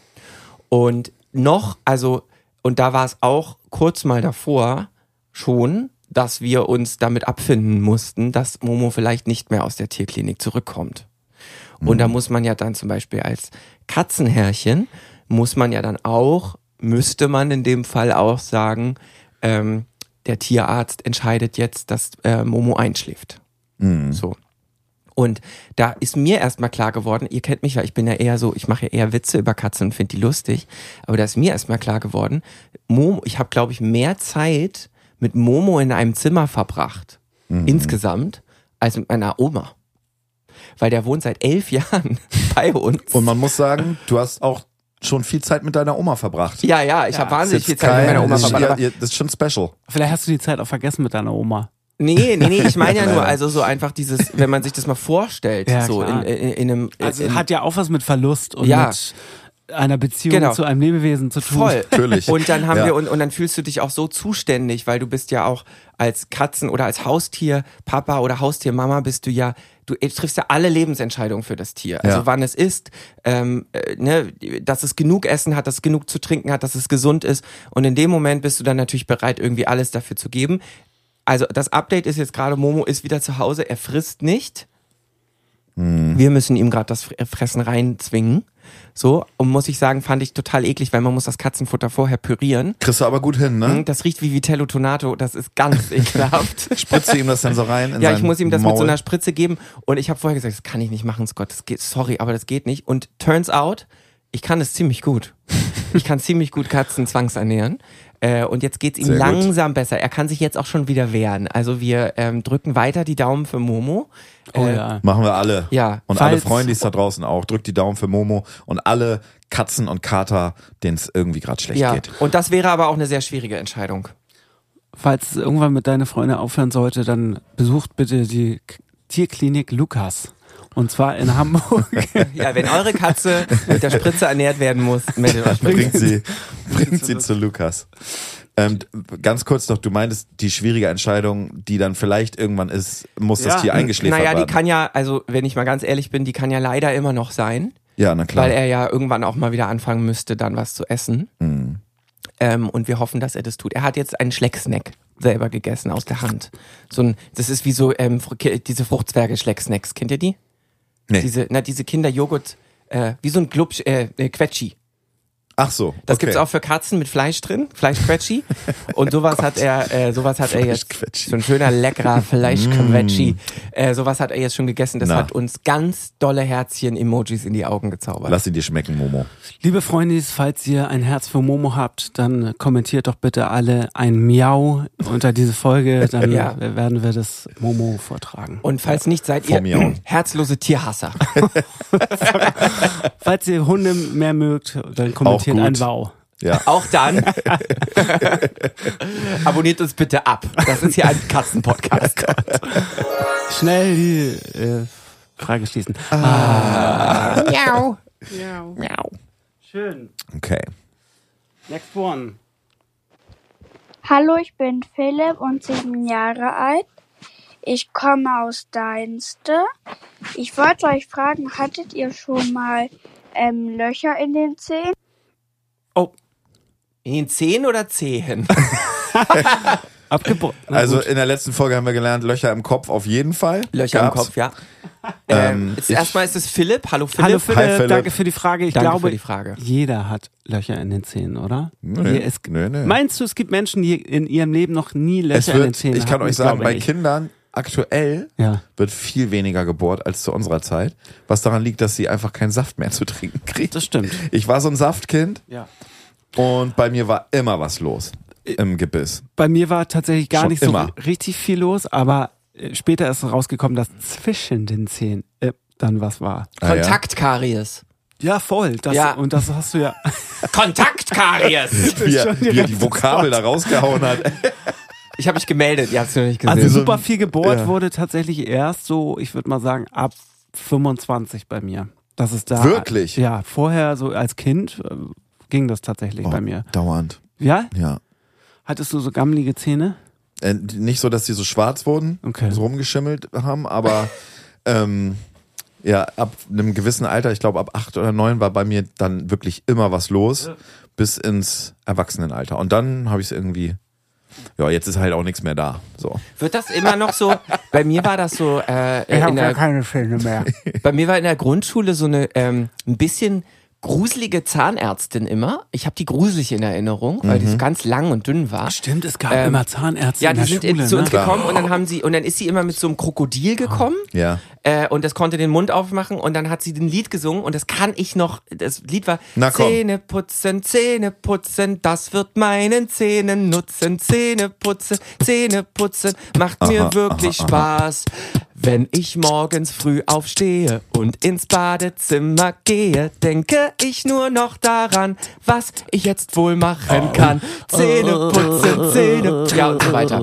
Speaker 1: und noch, also und da war es auch kurz mal davor schon, dass wir uns damit abfinden mussten, dass Momo vielleicht nicht mehr aus der Tierklinik zurückkommt. Und da muss man ja dann zum Beispiel als Katzenherrchen, muss man ja dann auch, müsste man in dem Fall auch sagen, ähm, der Tierarzt entscheidet jetzt, dass äh, Momo einschläft. So. Und da ist mir erstmal klar geworden, ihr kennt mich ja, ich bin ja eher so, ich mache ja eher Witze über Katzen und finde die lustig, aber da ist mir erstmal klar geworden, Momo, ich habe glaube ich mehr Zeit mit Momo in einem Zimmer verbracht, insgesamt, als mit meiner Oma. Weil der wohnt seit elf Jahren bei uns.
Speaker 3: Und man muss sagen, du hast auch schon viel Zeit mit deiner Oma verbracht.
Speaker 1: ja, ja, ich habe wahnsinnig
Speaker 3: Das
Speaker 1: viel
Speaker 3: ist
Speaker 1: Zeit mit
Speaker 3: kein-
Speaker 1: meiner Oma
Speaker 3: das ist-
Speaker 1: verbracht. aber-
Speaker 3: ja, Das ist schon special.
Speaker 2: Vielleicht hast du die Zeit auch vergessen mit deiner Oma.
Speaker 1: Nee, nee, nee, ich meine ja nur, also so einfach dieses, wenn man sich das mal vorstellt,
Speaker 2: Ja,
Speaker 1: so in,
Speaker 2: klar.
Speaker 1: in, in einem...
Speaker 2: Also
Speaker 1: in,
Speaker 2: hat ja auch was mit Verlust und
Speaker 1: Ja.
Speaker 2: mit einer Beziehung
Speaker 1: Genau.
Speaker 2: zu einem Lebewesen zu tun.
Speaker 1: Voll.
Speaker 3: Natürlich.
Speaker 1: Und dann haben
Speaker 3: Ja.
Speaker 1: wir, und, und dann fühlst du dich auch so zuständig, weil du bist ja auch als Katzen- oder als Haustier-Papa oder Haustiermama bist du ja, du triffst ja alle Lebensentscheidungen für das Tier. Also
Speaker 3: Ja.
Speaker 1: wann es isst, ähm, äh, ne, dass es genug Essen hat, dass es genug zu trinken hat, dass es gesund ist. Und in dem Moment bist du dann natürlich bereit, irgendwie alles dafür zu geben. Also das Update ist jetzt gerade, Momo ist wieder zu Hause, er frisst nicht. Wir müssen ihm gerade das Fressen reinzwingen. So, und muss ich sagen, fand ich total eklig, weil man muss das Katzenfutter vorher pürieren.
Speaker 3: Kriegst du aber gut hin, ne?
Speaker 1: Das riecht wie Vitello Tonato, das ist ganz ekelhaft.
Speaker 3: Spritzt du ihm das dann so rein in
Speaker 1: Ja, ich
Speaker 3: sein
Speaker 1: muss ihm das
Speaker 3: Maul?
Speaker 1: mit so einer Spritze geben und ich habe vorher gesagt, das kann ich nicht machen, Scott, das geht, sorry, aber das geht nicht. Und turns out, ich kann es ziemlich gut. Ich kann ziemlich gut Katzen zwangsernähren. Äh, und jetzt geht's ihm
Speaker 3: Sehr gut.
Speaker 1: langsam besser. Er kann sich jetzt auch schon wieder wehren. Also wir ähm, drücken weiter die Daumen für Momo.
Speaker 2: Oh
Speaker 1: Äh,
Speaker 2: ja.
Speaker 3: Machen wir alle.
Speaker 1: Ja.
Speaker 3: Und alle
Speaker 2: Falls-
Speaker 3: Freundis da draußen auch. Drückt die Daumen für Momo und alle Katzen und Kater, denen es irgendwie gerade schlecht
Speaker 1: Ja,
Speaker 3: geht.
Speaker 1: und das wäre aber auch eine sehr schwierige Entscheidung.
Speaker 2: Falls es irgendwann mit deiner Freundin aufhören sollte, dann besucht bitte die K- Tierklinik Lukas. Und zwar in Hamburg.
Speaker 1: Ja, wenn eure Katze mit der Spritze ernährt werden muss, meldet euch bitte.
Speaker 3: Bringt sie, bringt sie zu Lukas. Ähm, ganz kurz noch, du meintest, die schwierige Entscheidung, die dann vielleicht irgendwann ist, muss
Speaker 2: Ja.
Speaker 3: das Tier eingeschläfert
Speaker 1: Naja,
Speaker 3: werden.
Speaker 1: die kann ja, also wenn ich mal ganz ehrlich bin, die kann ja leider immer noch sein,
Speaker 3: ja, na klar.
Speaker 1: weil er ja irgendwann auch mal wieder anfangen müsste, dann was zu essen.
Speaker 3: Mhm.
Speaker 1: Ähm, und wir hoffen, dass er das tut. Er hat jetzt einen Schlecksnack selber gegessen aus der Hand. So ein, das ist wie so ähm, fr- diese Fruchtzwerge-Schlecksnacks. Kennt ihr die?
Speaker 3: Nee.
Speaker 1: Diese, na, diese Kinderjoghurt, äh, wie so ein Glubsch, äh, äh, Quetschi.
Speaker 3: Ach so.
Speaker 1: Das
Speaker 3: okay.
Speaker 1: gibt's auch für Katzen mit Fleisch drin, Fleischquetschi. Und sowas hat er, äh, sowas hat er jetzt,
Speaker 3: Fleischquetschi.
Speaker 1: so ein schöner leckerer Fleischquetschi. Äh, sowas hat er jetzt schon gegessen. Das
Speaker 3: Na.
Speaker 1: hat uns ganz dolle Herzchen-Emojis in die Augen gezaubert.
Speaker 3: Lass sie dir schmecken, Momo.
Speaker 2: Liebe Freundis, falls ihr ein Herz für Momo habt, dann kommentiert doch bitte alle ein Miau unter diese Folge, dann
Speaker 1: Ja.
Speaker 2: werden wir das Momo vortragen.
Speaker 1: Und falls nicht, seid
Speaker 3: Vor
Speaker 1: ihr
Speaker 3: mir auch.
Speaker 1: herzlose Tierhasser.
Speaker 2: Falls ihr Hunde mehr mögt, dann kommentiert
Speaker 3: Auch gut.
Speaker 2: ein Wow.
Speaker 3: Ja.
Speaker 1: Auch dann abonniert uns bitte ab. Das ist hier ein Katzenpodcast.
Speaker 2: Schnell die äh, Frage schließen.
Speaker 1: Miau.
Speaker 2: Miau. Schön.
Speaker 3: Okay.
Speaker 2: Next one.
Speaker 7: Hallo, ich bin Philipp und sieben Jahre alt. Ich komme aus Deinste. Ich wollte euch fragen, hattet ihr schon mal ähm, Löcher in den Zähnen?
Speaker 2: Oh,
Speaker 1: In den Zehen oder Zehen?
Speaker 2: abgebrochen.
Speaker 3: Also in der letzten Folge haben wir gelernt, Löcher im Kopf auf jeden Fall.
Speaker 1: Löcher
Speaker 3: Gab's.
Speaker 1: im Kopf, ja.
Speaker 3: Ähm,
Speaker 1: Ähm, jetzt
Speaker 3: ich-
Speaker 1: erstmal ist es Philipp. Hallo Philipp.
Speaker 2: Hallo Philipp,
Speaker 3: Hi, Philipp.
Speaker 2: danke für die Frage. Ich
Speaker 1: Danke
Speaker 2: glaube,
Speaker 1: für die Frage.
Speaker 2: jeder hat Löcher in den Zähnen, oder?
Speaker 3: Nö,
Speaker 2: Hier, es,
Speaker 3: nö, nö.
Speaker 2: Meinst du, es gibt Menschen, die in ihrem Leben noch nie Löcher
Speaker 3: Es
Speaker 2: in den
Speaker 3: wird,
Speaker 2: Zähnen
Speaker 3: ich kann
Speaker 2: hatten?
Speaker 3: euch sagen,
Speaker 2: Glaube
Speaker 3: bei
Speaker 2: ich.
Speaker 3: Kindern aktuell
Speaker 2: Ja.
Speaker 3: wird viel weniger gebohrt als zu unserer Zeit, was daran liegt, dass sie einfach keinen Saft mehr zu trinken kriegen.
Speaker 2: Das stimmt.
Speaker 3: Ich war so ein Saftkind
Speaker 2: Ja.
Speaker 3: und bei mir war immer was los im Gebiss.
Speaker 2: Bei mir war tatsächlich gar
Speaker 3: Schon
Speaker 2: nicht so
Speaker 3: immer.
Speaker 2: richtig viel los, aber äh, später ist rausgekommen, dass zwischen den Zähnen äh, dann was war.
Speaker 3: Ah, ja?
Speaker 1: Kontaktkaries.
Speaker 2: Ja, voll. Das,
Speaker 1: Ja.
Speaker 2: Und das hast du ja.
Speaker 1: Kontaktkaries.
Speaker 3: Wie er,
Speaker 2: schon
Speaker 3: wie er
Speaker 2: direkt
Speaker 3: die Vokabel da rausgehauen hat.
Speaker 1: Ich habe mich gemeldet, ihr habt es noch nicht gesehen.
Speaker 2: Also
Speaker 3: so-
Speaker 2: super viel gebohrt
Speaker 3: ja.
Speaker 2: wurde tatsächlich erst so, ich würde mal sagen, ab fünfundzwanzig bei mir. Das ist da.
Speaker 3: Wirklich?
Speaker 2: Ja, vorher so als Kind äh, ging das tatsächlich
Speaker 3: Oh,
Speaker 2: bei mir.
Speaker 3: Dauernd.
Speaker 2: Ja?
Speaker 3: Ja.
Speaker 2: Hattest du so gammelige Zähne?
Speaker 3: Äh, nicht so, dass die so schwarz wurden,
Speaker 2: Okay.
Speaker 3: so rumgeschimmelt haben, aber ähm, ja, ab einem gewissen Alter, ich glaube ab acht oder neun war bei mir dann wirklich immer was los, bis ins Erwachsenenalter. Und dann habe ich es irgendwie, ja, jetzt ist halt auch nichts mehr da. So.
Speaker 1: Wird das immer noch so? Bei mir war das so, äh, in der,
Speaker 2: keine Zähne mehr.
Speaker 1: bei mir war in der Grundschule so eine ähm, ein bisschen gruselige Zahnärztin immer. Ich habe die gruselig in Erinnerung, weil die so ganz lang und dünn war.
Speaker 2: Stimmt, es gab
Speaker 1: Ähm,
Speaker 2: immer Zahnärzte
Speaker 1: Ja,
Speaker 2: in
Speaker 1: die
Speaker 2: der
Speaker 1: sind
Speaker 2: Schule.
Speaker 1: zu uns
Speaker 2: ne?
Speaker 1: gekommen und dann haben sie und dann ist sie immer mit so einem Krokodil gekommen.
Speaker 3: Ja.
Speaker 1: Äh, und das konnte den Mund aufmachen und dann hat sie ein Lied gesungen und das kann ich noch, das Lied war
Speaker 3: Na komm.
Speaker 1: Zähne putzen, Zähne putzen, das wird meinen Zähnen nutzen, Zähne putzen, Zähne putzen, macht mir
Speaker 3: Aha,
Speaker 1: wirklich
Speaker 3: aha,
Speaker 1: Spaß. Wenn ich morgens früh aufstehe und ins Badezimmer gehe, denke ich nur noch daran, was ich jetzt wohl machen kann. Zähne putzen, Zähne, ja und so weiter.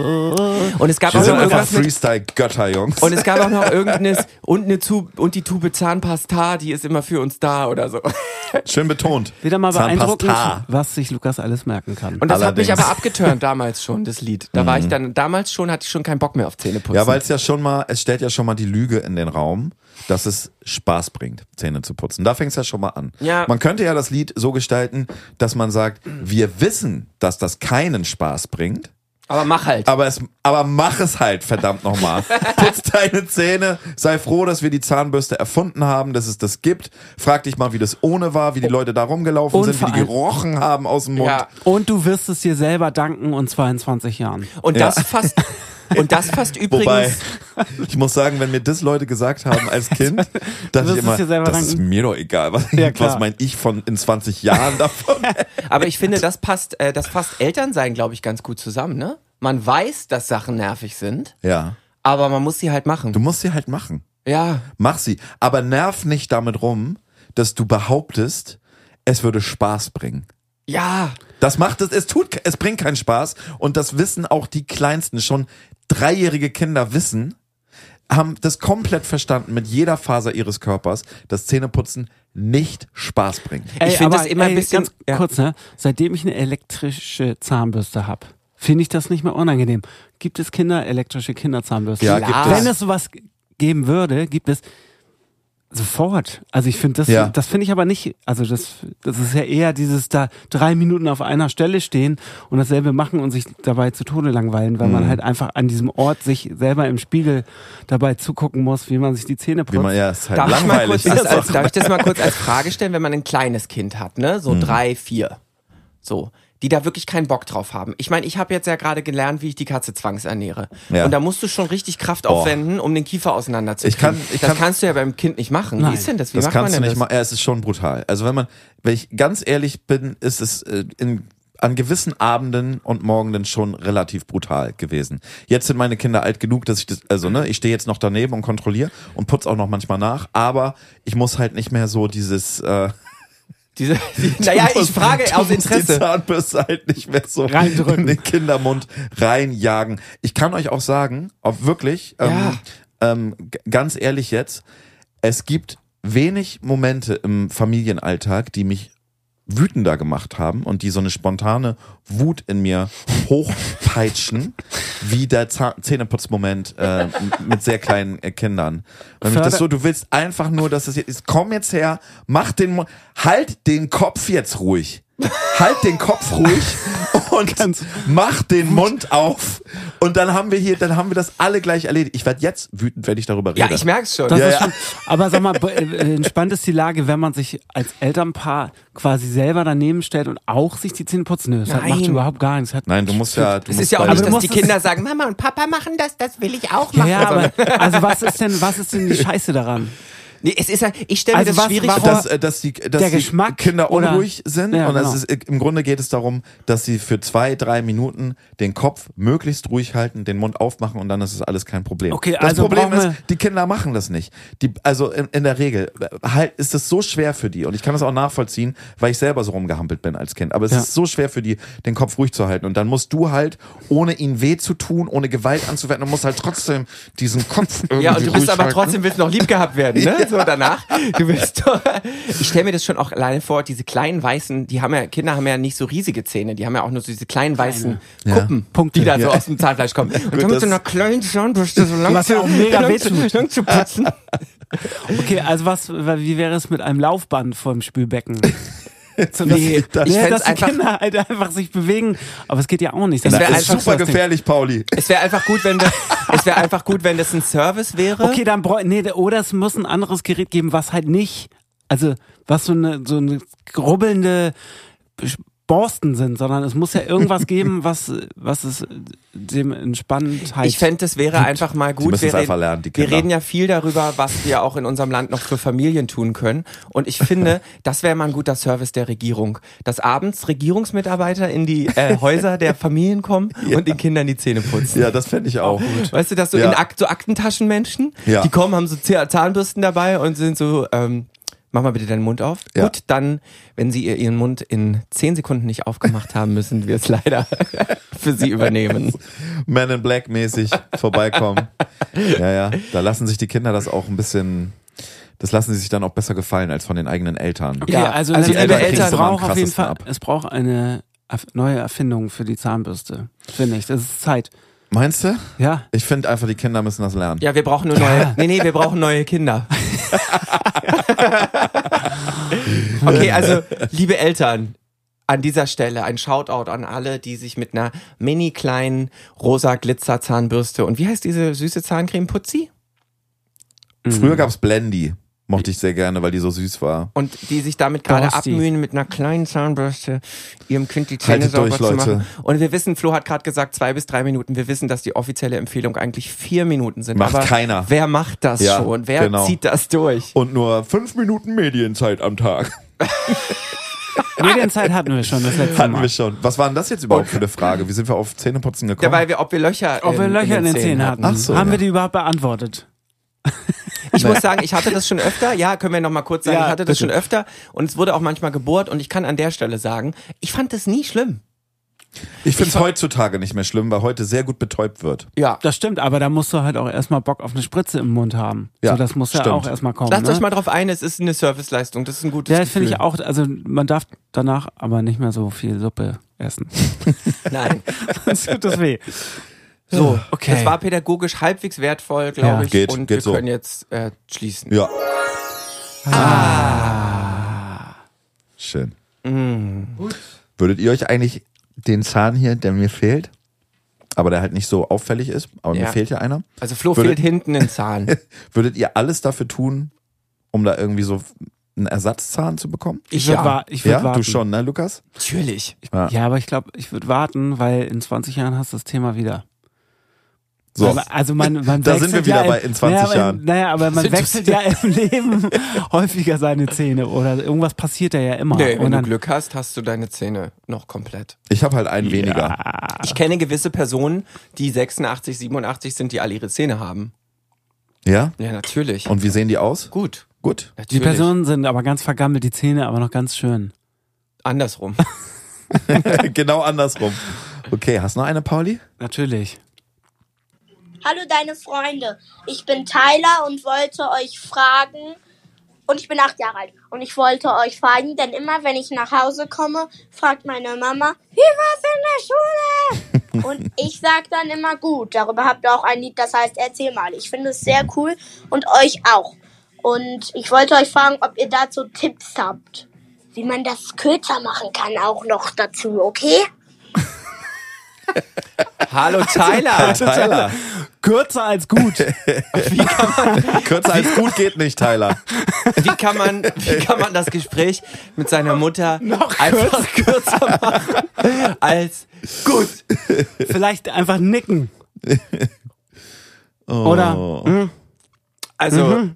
Speaker 1: Und es gab
Speaker 3: Wir
Speaker 1: auch
Speaker 3: sind
Speaker 1: noch
Speaker 3: einfach
Speaker 1: irgendwas mit
Speaker 3: Freestyle-Götter, Jungs.
Speaker 1: und es gab auch noch irgendeines und eine Tube und die Tube Zahnpasta, die ist immer für uns da oder so.
Speaker 3: Schön betont.
Speaker 2: Wieder mal beeindruckend,
Speaker 3: Zahnpasta.
Speaker 2: was sich Lukas alles merken kann.
Speaker 1: Und das
Speaker 3: Allerdings.
Speaker 1: hat mich aber abgeturnt damals schon, das Lied. Da war ich dann, damals schon, hatte ich schon keinen Bock mehr auf Zähneputzen.
Speaker 3: Ja, weil es ja schon mal, es stellt ja schon mal die Lüge in den Raum, dass es Spaß bringt, Zähne zu putzen. Da fängt es ja schon mal an.
Speaker 1: Ja.
Speaker 3: Man könnte ja das Lied so gestalten, dass man sagt, wir wissen, dass das keinen Spaß bringt,
Speaker 1: Aber mach halt.
Speaker 3: aber es, aber mach es halt, verdammt nochmal. Putz deine Zähne, sei froh, dass wir die Zahnbürste erfunden haben, dass es das gibt. Frag dich mal, wie das ohne war, wie die Leute da rumgelaufen
Speaker 2: Und
Speaker 3: sind, wie
Speaker 2: vor
Speaker 3: die
Speaker 2: allem-
Speaker 3: gerochen haben aus dem Mund.
Speaker 1: Ja.
Speaker 2: Und du wirst es dir selber danken, und zwar in zwanzig Jahren.
Speaker 1: Und
Speaker 3: Ja.
Speaker 1: das fast, und das fast übrigens.
Speaker 3: Wobei, ich muss sagen, wenn mir das Leute gesagt haben als Kind, dachte
Speaker 2: wirst
Speaker 3: ich
Speaker 2: es
Speaker 3: immer,
Speaker 2: dir selber
Speaker 3: das ist
Speaker 2: danken.
Speaker 3: mir doch egal. Was,
Speaker 2: Ja, klar.
Speaker 3: was mein ich von in zwanzig Jahren davon?
Speaker 1: Aber ich finde, das passt, äh, das passt Elternsein, glaube ich, ganz gut zusammen, ne? Man weiß, dass Sachen nervig sind,
Speaker 3: Ja,
Speaker 1: aber man muss sie halt machen.
Speaker 3: du musst sie halt machen.
Speaker 1: Ja.
Speaker 3: Mach sie. Aber nerv nicht damit rum, dass du behauptest, es würde Spaß bringen.
Speaker 1: Ja.
Speaker 3: Das macht es, es tut, es bringt keinen Spaß. Und das wissen auch die Kleinsten. Schon dreijährige Kinder wissen, haben das komplett verstanden mit jeder Faser ihres Körpers, dass Zähneputzen nicht Spaß bringen.
Speaker 2: Ey,
Speaker 1: Ich finde
Speaker 2: aber,
Speaker 1: das immer
Speaker 2: ey,
Speaker 1: ein bisschen-
Speaker 2: Ganz
Speaker 1: ja.
Speaker 2: kurz, ne? Seitdem ich eine elektrische Zahnbürste habe, finde ich das nicht mehr unangenehm. Gibt es Kinder, elektrische Kinderzahnbürsten?
Speaker 3: Ja, gibt
Speaker 2: Wenn
Speaker 3: es.
Speaker 2: es sowas geben würde, gibt es sofort. Also ich finde das,
Speaker 3: Ja.
Speaker 2: das finde ich aber nicht, also das, das ist ja eher dieses da drei Minuten auf einer Stelle stehen und dasselbe machen und sich dabei zu Tode langweilen, weil
Speaker 3: Mhm.
Speaker 2: man halt einfach an diesem Ort sich selber im Spiegel dabei zugucken muss, wie man sich die Zähne putzt.
Speaker 3: Wie man, ja, ist halt
Speaker 1: Darf ich, mal
Speaker 3: langweilig.
Speaker 1: kurz, als, als, darf ich das mal kurz als Frage stellen, wenn man ein kleines Kind hat, ne? So drei, vier. So. Die da wirklich keinen Bock drauf haben. Ich meine, ich habe jetzt ja gerade gelernt, wie ich die Katze zwangsernähre.
Speaker 3: Ja.
Speaker 1: Und da musst du schon richtig Kraft
Speaker 3: Boah.
Speaker 1: aufwenden, um den Kiefer auseinanderzukriegen.
Speaker 3: Ich kann- ich
Speaker 1: das
Speaker 3: kann-
Speaker 1: kannst du ja beim Kind nicht machen. Wie
Speaker 2: Nein.
Speaker 1: ist denn das? Wie
Speaker 3: Das
Speaker 1: macht man
Speaker 3: kannst du
Speaker 1: denn
Speaker 3: nicht
Speaker 1: das?
Speaker 3: machen. Ja, es ist schon brutal. Also wenn man, wenn ich ganz ehrlich bin, ist es äh, in, an gewissen Abenden und Morgenden schon relativ brutal gewesen. Jetzt sind meine Kinder alt genug, dass ich das, also ne, ich stehe jetzt noch daneben und kontrolliere und putze auch noch manchmal nach, aber ich muss halt nicht mehr so dieses äh,
Speaker 1: Diese, die, naja,
Speaker 3: Du
Speaker 1: ich
Speaker 3: musst-
Speaker 1: frage
Speaker 3: du
Speaker 1: aus
Speaker 3: musst die
Speaker 1: Interesse.
Speaker 3: Zahnbürste halt nicht mehr so
Speaker 2: Reindrücken.
Speaker 3: in den Kindermund reinjagen. Ich kann euch auch sagen, ob wirklich, ähm, ähm, g- ganz ehrlich jetzt, es gibt wenig Momente im Familienalltag, die mich wütender gemacht haben und die so eine spontane Wut in mir hochpeitschen, wie der Zahn- Zähneputzmoment äh, m- mit sehr kleinen äh, Kindern. Wenn mich das so, du willst einfach nur, dass es jetzt ist, komm jetzt her, mach den Mund, halt den Kopf jetzt ruhig. Halt den Kopf ruhig und mach den Mund auf und dann haben wir hier, dann haben wir das alle gleich erledigt. Ich werde jetzt wütend, wenn ich darüber rede.
Speaker 1: Ja, ich merk's schon.
Speaker 2: Das
Speaker 3: Ja,
Speaker 2: ist
Speaker 3: ja.
Speaker 2: schon, aber sag mal, b- äh, entspannt ist die Lage, wenn man sich als Elternpaar quasi selber daneben stellt und auch sich die Zähne putzen. Nö, das hat-
Speaker 1: Nein.
Speaker 2: macht überhaupt gar nichts. Hat,
Speaker 3: Nein, du musst ja, du
Speaker 1: Es
Speaker 3: musst
Speaker 1: ist ja auch
Speaker 3: beide-
Speaker 1: nicht,
Speaker 2: Aber du
Speaker 1: dass die
Speaker 2: musst es-
Speaker 1: Kinder sagen, Mama und Papa machen das, das will ich auch
Speaker 2: ja,
Speaker 1: machen.
Speaker 2: ja,
Speaker 1: sondern-
Speaker 2: aber also was ist denn, was ist denn die Scheiße daran?
Speaker 1: nee, es ist ja, ich stelle mir
Speaker 2: Also
Speaker 1: das
Speaker 2: was-
Speaker 1: schwierig
Speaker 2: warum-
Speaker 1: vor.
Speaker 3: dass, äh, dass die, dass
Speaker 2: Der
Speaker 3: die
Speaker 2: Geschmack
Speaker 3: Kinder
Speaker 2: oder-
Speaker 3: unruhig sind
Speaker 2: Ja,
Speaker 3: und das
Speaker 2: genau.
Speaker 3: ist, im Grunde geht es darum, dass sie für zwei, drei Minuten den Kopf möglichst ruhig halten, den Mund aufmachen und dann ist es alles kein Problem.
Speaker 2: Okay,
Speaker 3: das
Speaker 2: also
Speaker 3: Problem
Speaker 2: brauchen wir-
Speaker 3: ist, die Kinder machen das nicht. Die, also in, in der Regel halt ist es so schwer für die und ich kann das auch nachvollziehen, weil ich selber so rumgehampelt bin als Kind. Aber es
Speaker 2: Ja.
Speaker 3: ist so schwer für die, den Kopf ruhig zu halten und dann musst du halt, ohne ihnen weh zu tun, ohne Gewalt anzuwenden, und musst halt trotzdem diesen Kopf irgendwie
Speaker 1: Ja, und du bist
Speaker 3: ruhig
Speaker 1: aber
Speaker 3: halten.
Speaker 1: trotzdem, willst noch lieb gehabt werden, ne? So danach. Du willst doch, ich stelle mir das schon auch alleine vor, diese kleinen weißen, die haben ja, Kinder haben ja nicht so riesige Zähne, die haben ja auch nur so diese kleinen weißen
Speaker 3: Ja.
Speaker 1: Kuppen,
Speaker 2: Punkte.
Speaker 1: die da so
Speaker 3: Ja.
Speaker 1: aus dem Zahnfleisch kommen. Und dann mit
Speaker 3: das-
Speaker 1: so einer kleinen Zahnbürste so lang
Speaker 2: Was ja auch
Speaker 1: zu,
Speaker 2: mega
Speaker 1: lang zu,
Speaker 2: wehtut.
Speaker 1: lang zu putzen.
Speaker 2: Okay, also was, wie wäre es mit einem Laufband vor dem Spülbecken? So,
Speaker 1: Nee,
Speaker 2: dass,
Speaker 1: ich
Speaker 2: ja,
Speaker 1: fänd's
Speaker 2: dass die
Speaker 1: einfach-
Speaker 2: Kinder halt einfach sich bewegen, aber es geht ja auch nicht.
Speaker 1: Es
Speaker 3: Das
Speaker 1: wär
Speaker 3: ist
Speaker 1: einfach
Speaker 3: super
Speaker 2: so das Ding.
Speaker 3: gefährlich, Pauli.
Speaker 1: Es wäre einfach gut, wenn das, es wäre einfach gut, wenn das ein Service wäre.
Speaker 2: Okay, dann bräu nee, oder es muss ein anderes Gerät geben, was halt nicht, also was so eine so eine grubbelnde Borsten sind, sondern es muss ja irgendwas geben, was was es dem Entspanntheit.
Speaker 1: Ich fände, es wäre einfach mal
Speaker 3: Sie
Speaker 1: gut.
Speaker 3: müssen
Speaker 1: Wir,
Speaker 3: es einfach
Speaker 1: reden-
Speaker 3: lernen, die
Speaker 1: wir
Speaker 3: Kinder.
Speaker 1: reden ja viel darüber, was wir auch in unserem Land noch für Familien tun können. Und ich finde, das wäre mal ein guter Service der Regierung, dass abends Regierungsmitarbeiter in die äh, Häuser der Familien kommen und den Kindern die Zähne putzen.
Speaker 3: Ja, das fände ich auch.
Speaker 1: Weißt du, dass so
Speaker 3: Ja.
Speaker 1: in Akt, so Aktentaschenmenschen,
Speaker 3: Ja.
Speaker 1: die kommen, haben so Zah- Zahnbürsten dabei und sind so, ähm, mach mal bitte deinen Mund auf.
Speaker 3: Ja.
Speaker 1: Gut, dann, wenn sie ihr, ihren Mund in zehn Sekunden nicht aufgemacht haben, müssen wir es leider für sie übernehmen.
Speaker 3: Man in Black mäßig vorbeikommen. Ja, ja. Da lassen sich die Kinder das auch ein bisschen, das lassen sie sich dann auch besser gefallen als von den eigenen Eltern.
Speaker 2: Okay,
Speaker 1: Ja,
Speaker 2: also,
Speaker 1: also
Speaker 2: liebe
Speaker 1: liebe
Speaker 2: Eltern,
Speaker 1: Eltern
Speaker 2: es braucht
Speaker 3: am
Speaker 2: auf jeden
Speaker 3: krassesten
Speaker 2: Fall,
Speaker 3: ab.
Speaker 2: es braucht eine erf- neue Erfindung für die Zahnbürste, finde ich. Das ist Zeit.
Speaker 3: Meinst du?
Speaker 2: Ja.
Speaker 3: Ich finde einfach, die Kinder müssen das lernen.
Speaker 1: Ja, wir brauchen nur neue, nee, nee, wir brauchen neue Kinder. Okay, also, liebe Eltern, an dieser Stelle ein Shoutout an alle, die sich mit einer mini kleinen rosa Glitzer Zahnbürste und wie heißt diese süße Zahncreme? Putzi?
Speaker 3: Früher gab's Blendy. Mochte ich sehr gerne, weil die so süß war.
Speaker 1: Und die sich damit gerade
Speaker 2: Borsti.
Speaker 1: abmühen, mit einer kleinen Zahnbürste ihrem Kind die Zähne
Speaker 3: Haltet
Speaker 1: sauber
Speaker 3: durch,
Speaker 1: zu
Speaker 3: Leute.
Speaker 1: machen. Und wir wissen, Flo hat gerade gesagt, zwei bis drei Minuten. Wir wissen, dass die offizielle Empfehlung eigentlich vier Minuten sind.
Speaker 3: Macht
Speaker 1: Aber
Speaker 3: keiner.
Speaker 1: wer macht das
Speaker 3: Ja,
Speaker 1: schon? Wer
Speaker 3: genau.
Speaker 1: zieht das durch?
Speaker 3: Und nur fünf Minuten Medienzeit am Tag.
Speaker 2: Medienzeit hatten wir schon das letzte
Speaker 3: Hatten
Speaker 2: Mal.
Speaker 3: wir schon. Was war denn das jetzt überhaupt für eine Frage? Wie sind wir auf Zähneputzen gekommen?
Speaker 1: Ja, weil wir, ob wir Löcher,
Speaker 2: Ob wir Löcher in den Zähnen hatten.
Speaker 3: Ach so,
Speaker 2: Haben
Speaker 3: ja.
Speaker 2: wir die überhaupt beantwortet?
Speaker 1: Ich muss sagen, ich hatte das schon öfter. Ja, können wir noch mal kurz sagen,
Speaker 2: Ja,
Speaker 1: ich hatte das
Speaker 2: bitte.
Speaker 1: schon öfter und es wurde auch manchmal gebohrt und ich kann an der Stelle sagen, ich fand das nie schlimm.
Speaker 3: Ich finde es heutzutage nicht mehr schlimm, weil heute sehr gut betäubt wird.
Speaker 1: Ja.
Speaker 2: Das stimmt, aber da musst du halt auch erstmal Bock auf eine Spritze im Mund haben.
Speaker 3: Ja,
Speaker 2: so, das muss ja
Speaker 3: stimmt.
Speaker 2: auch erstmal kommen.
Speaker 1: Lasst
Speaker 2: ne?
Speaker 1: euch mal drauf ein, es ist eine Serviceleistung, das ist ein gutes
Speaker 2: Ja,
Speaker 1: Gefühl.
Speaker 2: finde ich auch. Also man darf danach aber nicht mehr so viel Suppe essen.
Speaker 1: Nein.
Speaker 2: Sonst tut das weh.
Speaker 1: So,
Speaker 2: okay.
Speaker 1: Das war pägogisch halbwegs wertvoll, glaube
Speaker 2: Ja.
Speaker 1: ich.
Speaker 3: Geht,
Speaker 1: und
Speaker 3: geht
Speaker 1: wir
Speaker 3: so.
Speaker 1: können jetzt äh, schließen.
Speaker 3: Ja.
Speaker 2: Ah.
Speaker 3: Schön. Gut. Würdet ihr euch eigentlich den Zahn hier, der mir fehlt, aber der halt nicht so auffällig ist, aber
Speaker 1: Ja.
Speaker 3: mir fehlt ja einer,
Speaker 1: Also Flo
Speaker 3: Würde-
Speaker 1: fehlt hinten ein Zahn.
Speaker 3: würdet ihr alles dafür tun, um da irgendwie so einen Ersatzzahn zu bekommen?
Speaker 2: Ich
Speaker 1: Ich
Speaker 2: würde
Speaker 1: ja.
Speaker 2: wa ich würd
Speaker 3: Ja,
Speaker 2: warten.
Speaker 3: du schon, ne, Lukas?
Speaker 1: Natürlich.
Speaker 3: Ja.
Speaker 2: Ja, aber ich glaube, ich würde warten, weil in zwanzig Jahren hast du das Thema wieder.
Speaker 3: So.
Speaker 2: Also, also man, man
Speaker 3: Da
Speaker 2: wechselt
Speaker 3: sind wir wieder
Speaker 2: ja
Speaker 3: bei
Speaker 2: im-
Speaker 3: in zwanzig
Speaker 2: naja,
Speaker 3: Jahren.
Speaker 2: Naja, aber man
Speaker 1: Sind-
Speaker 2: wechselt ja im Leben häufiger seine Zähne oder irgendwas passiert ja ja immer.
Speaker 1: Nee, wenn
Speaker 2: Und
Speaker 1: du
Speaker 2: dann,
Speaker 1: Glück hast, hast du deine Zähne noch komplett.
Speaker 3: Ich habe halt einen weniger.
Speaker 1: Ich kenne gewisse Personen, die sechsundachtzig, siebenundachtzig sind, die alle ihre Zähne haben.
Speaker 3: Ja?
Speaker 1: Ja, natürlich.
Speaker 3: Und wie sehen die aus?
Speaker 1: Gut.
Speaker 3: Gut.
Speaker 2: die
Speaker 1: Natürlich.
Speaker 2: Personen sind aber ganz vergammelt, die Zähne aber noch ganz schön.
Speaker 1: Andersrum.
Speaker 3: Genau andersrum. Okay, hast du noch eine, Pauli?
Speaker 2: Natürlich.
Speaker 8: Hallo deine Freunde, ich bin Tyler und wollte euch fragen, und ich bin acht Jahre alt, und ich wollte euch fragen, denn immer wenn ich nach Hause komme, fragt meine Mama, wie war's in der Schule? Und ich sag dann immer gut, darüber habt ihr auch ein Lied, das heißt Erzähl mal. Ich finde es sehr cool und euch auch. Und ich wollte euch fragen, ob ihr dazu Tipps habt, wie man das kürzer machen kann auch noch dazu, okay?
Speaker 1: Hallo Tyler.
Speaker 3: Tyler.
Speaker 2: Kürzer als gut.
Speaker 3: Kürzer als gut geht nicht, Tyler.
Speaker 1: Wie kann man, wie kann man das Gespräch mit seiner Mutter
Speaker 2: Noch
Speaker 1: einfach kürzer machen als gut?
Speaker 2: Vielleicht einfach nicken.
Speaker 3: Oh.
Speaker 2: Oder? Hm?
Speaker 1: Also,
Speaker 2: Mhm.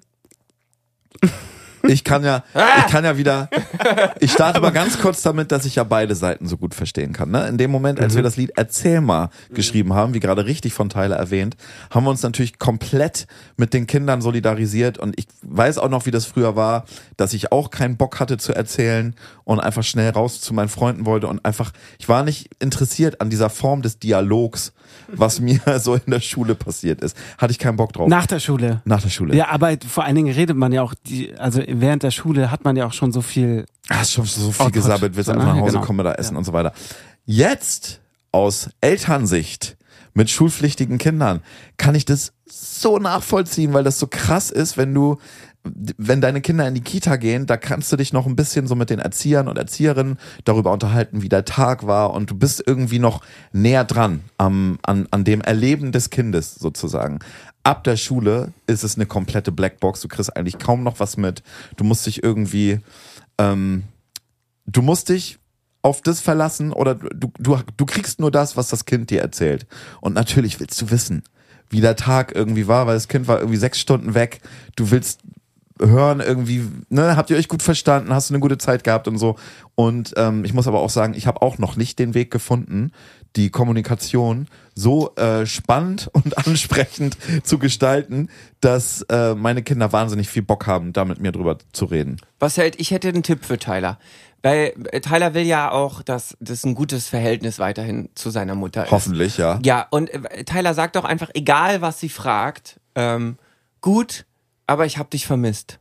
Speaker 3: Ich kann ja, ich kann ja wieder, ich starte mal ganz kurz damit, dass ich ja beide Seiten so gut verstehen kann. Ne? In dem Moment, als wir das Lied Erzähl mal geschrieben haben, wie gerade richtig von Tyler erwähnt, haben wir uns natürlich komplett mit den Kindern solidarisiert und ich weiß auch noch, wie das früher war, dass ich auch keinen Bock hatte zu erzählen und einfach schnell raus zu meinen Freunden wollte und einfach, ich war nicht interessiert an dieser Form des Dialogs, was mir so in der Schule passiert ist. Hatte ich keinen Bock drauf.
Speaker 2: Nach der Schule.
Speaker 3: Nach der Schule.
Speaker 2: Ja, aber vor allen Dingen redet man ja auch, die, also während der Schule hat man ja auch schon so viel.
Speaker 3: Hast schon so viel
Speaker 2: Austausch.
Speaker 3: gesabbelt, willst
Speaker 2: So,
Speaker 3: einfach
Speaker 2: ne?
Speaker 3: nach Hause
Speaker 2: Genau.
Speaker 3: kommen, da essen und so weiter. Jetzt aus Elternsicht mit schulpflichtigen Kindern kann ich das so nachvollziehen, weil das so krass ist, wenn du, wenn deine Kinder in die Kita gehen, da kannst du dich noch ein bisschen so mit den Erziehern und Erzieherinnen darüber unterhalten, wie der Tag war und du bist irgendwie noch näher dran am, an, an dem Erleben des Kindes sozusagen. Ab der Schule ist es eine komplette Blackbox, du kriegst eigentlich kaum noch was mit, du musst dich irgendwie, ähm, du musst dich auf das verlassen oder du, du, du kriegst nur das, was das Kind dir erzählt. Und natürlich willst du wissen, wie der Tag irgendwie war, weil das Kind war irgendwie sechs Stunden weg. Du willst hören irgendwie, ne, habt ihr euch gut verstanden, hast du eine gute Zeit gehabt und so. Und ähm, ich muss aber auch sagen, ich habe auch noch nicht den Weg gefunden, die Kommunikation so äh, spannend und ansprechend zu gestalten, dass äh, meine Kinder wahnsinnig viel Bock haben, da mit mir drüber zu reden.
Speaker 1: was hält, ich hätte einen Tipp für Tyler. Weil äh, Tyler will ja auch, dass das ein gutes Verhältnis weiterhin zu seiner Mutter ist.
Speaker 3: Hoffentlich, ja.
Speaker 1: Ja, und äh, Tyler sagt doch einfach, egal was sie fragt, ähm, gut, aber ich hab dich vermisst.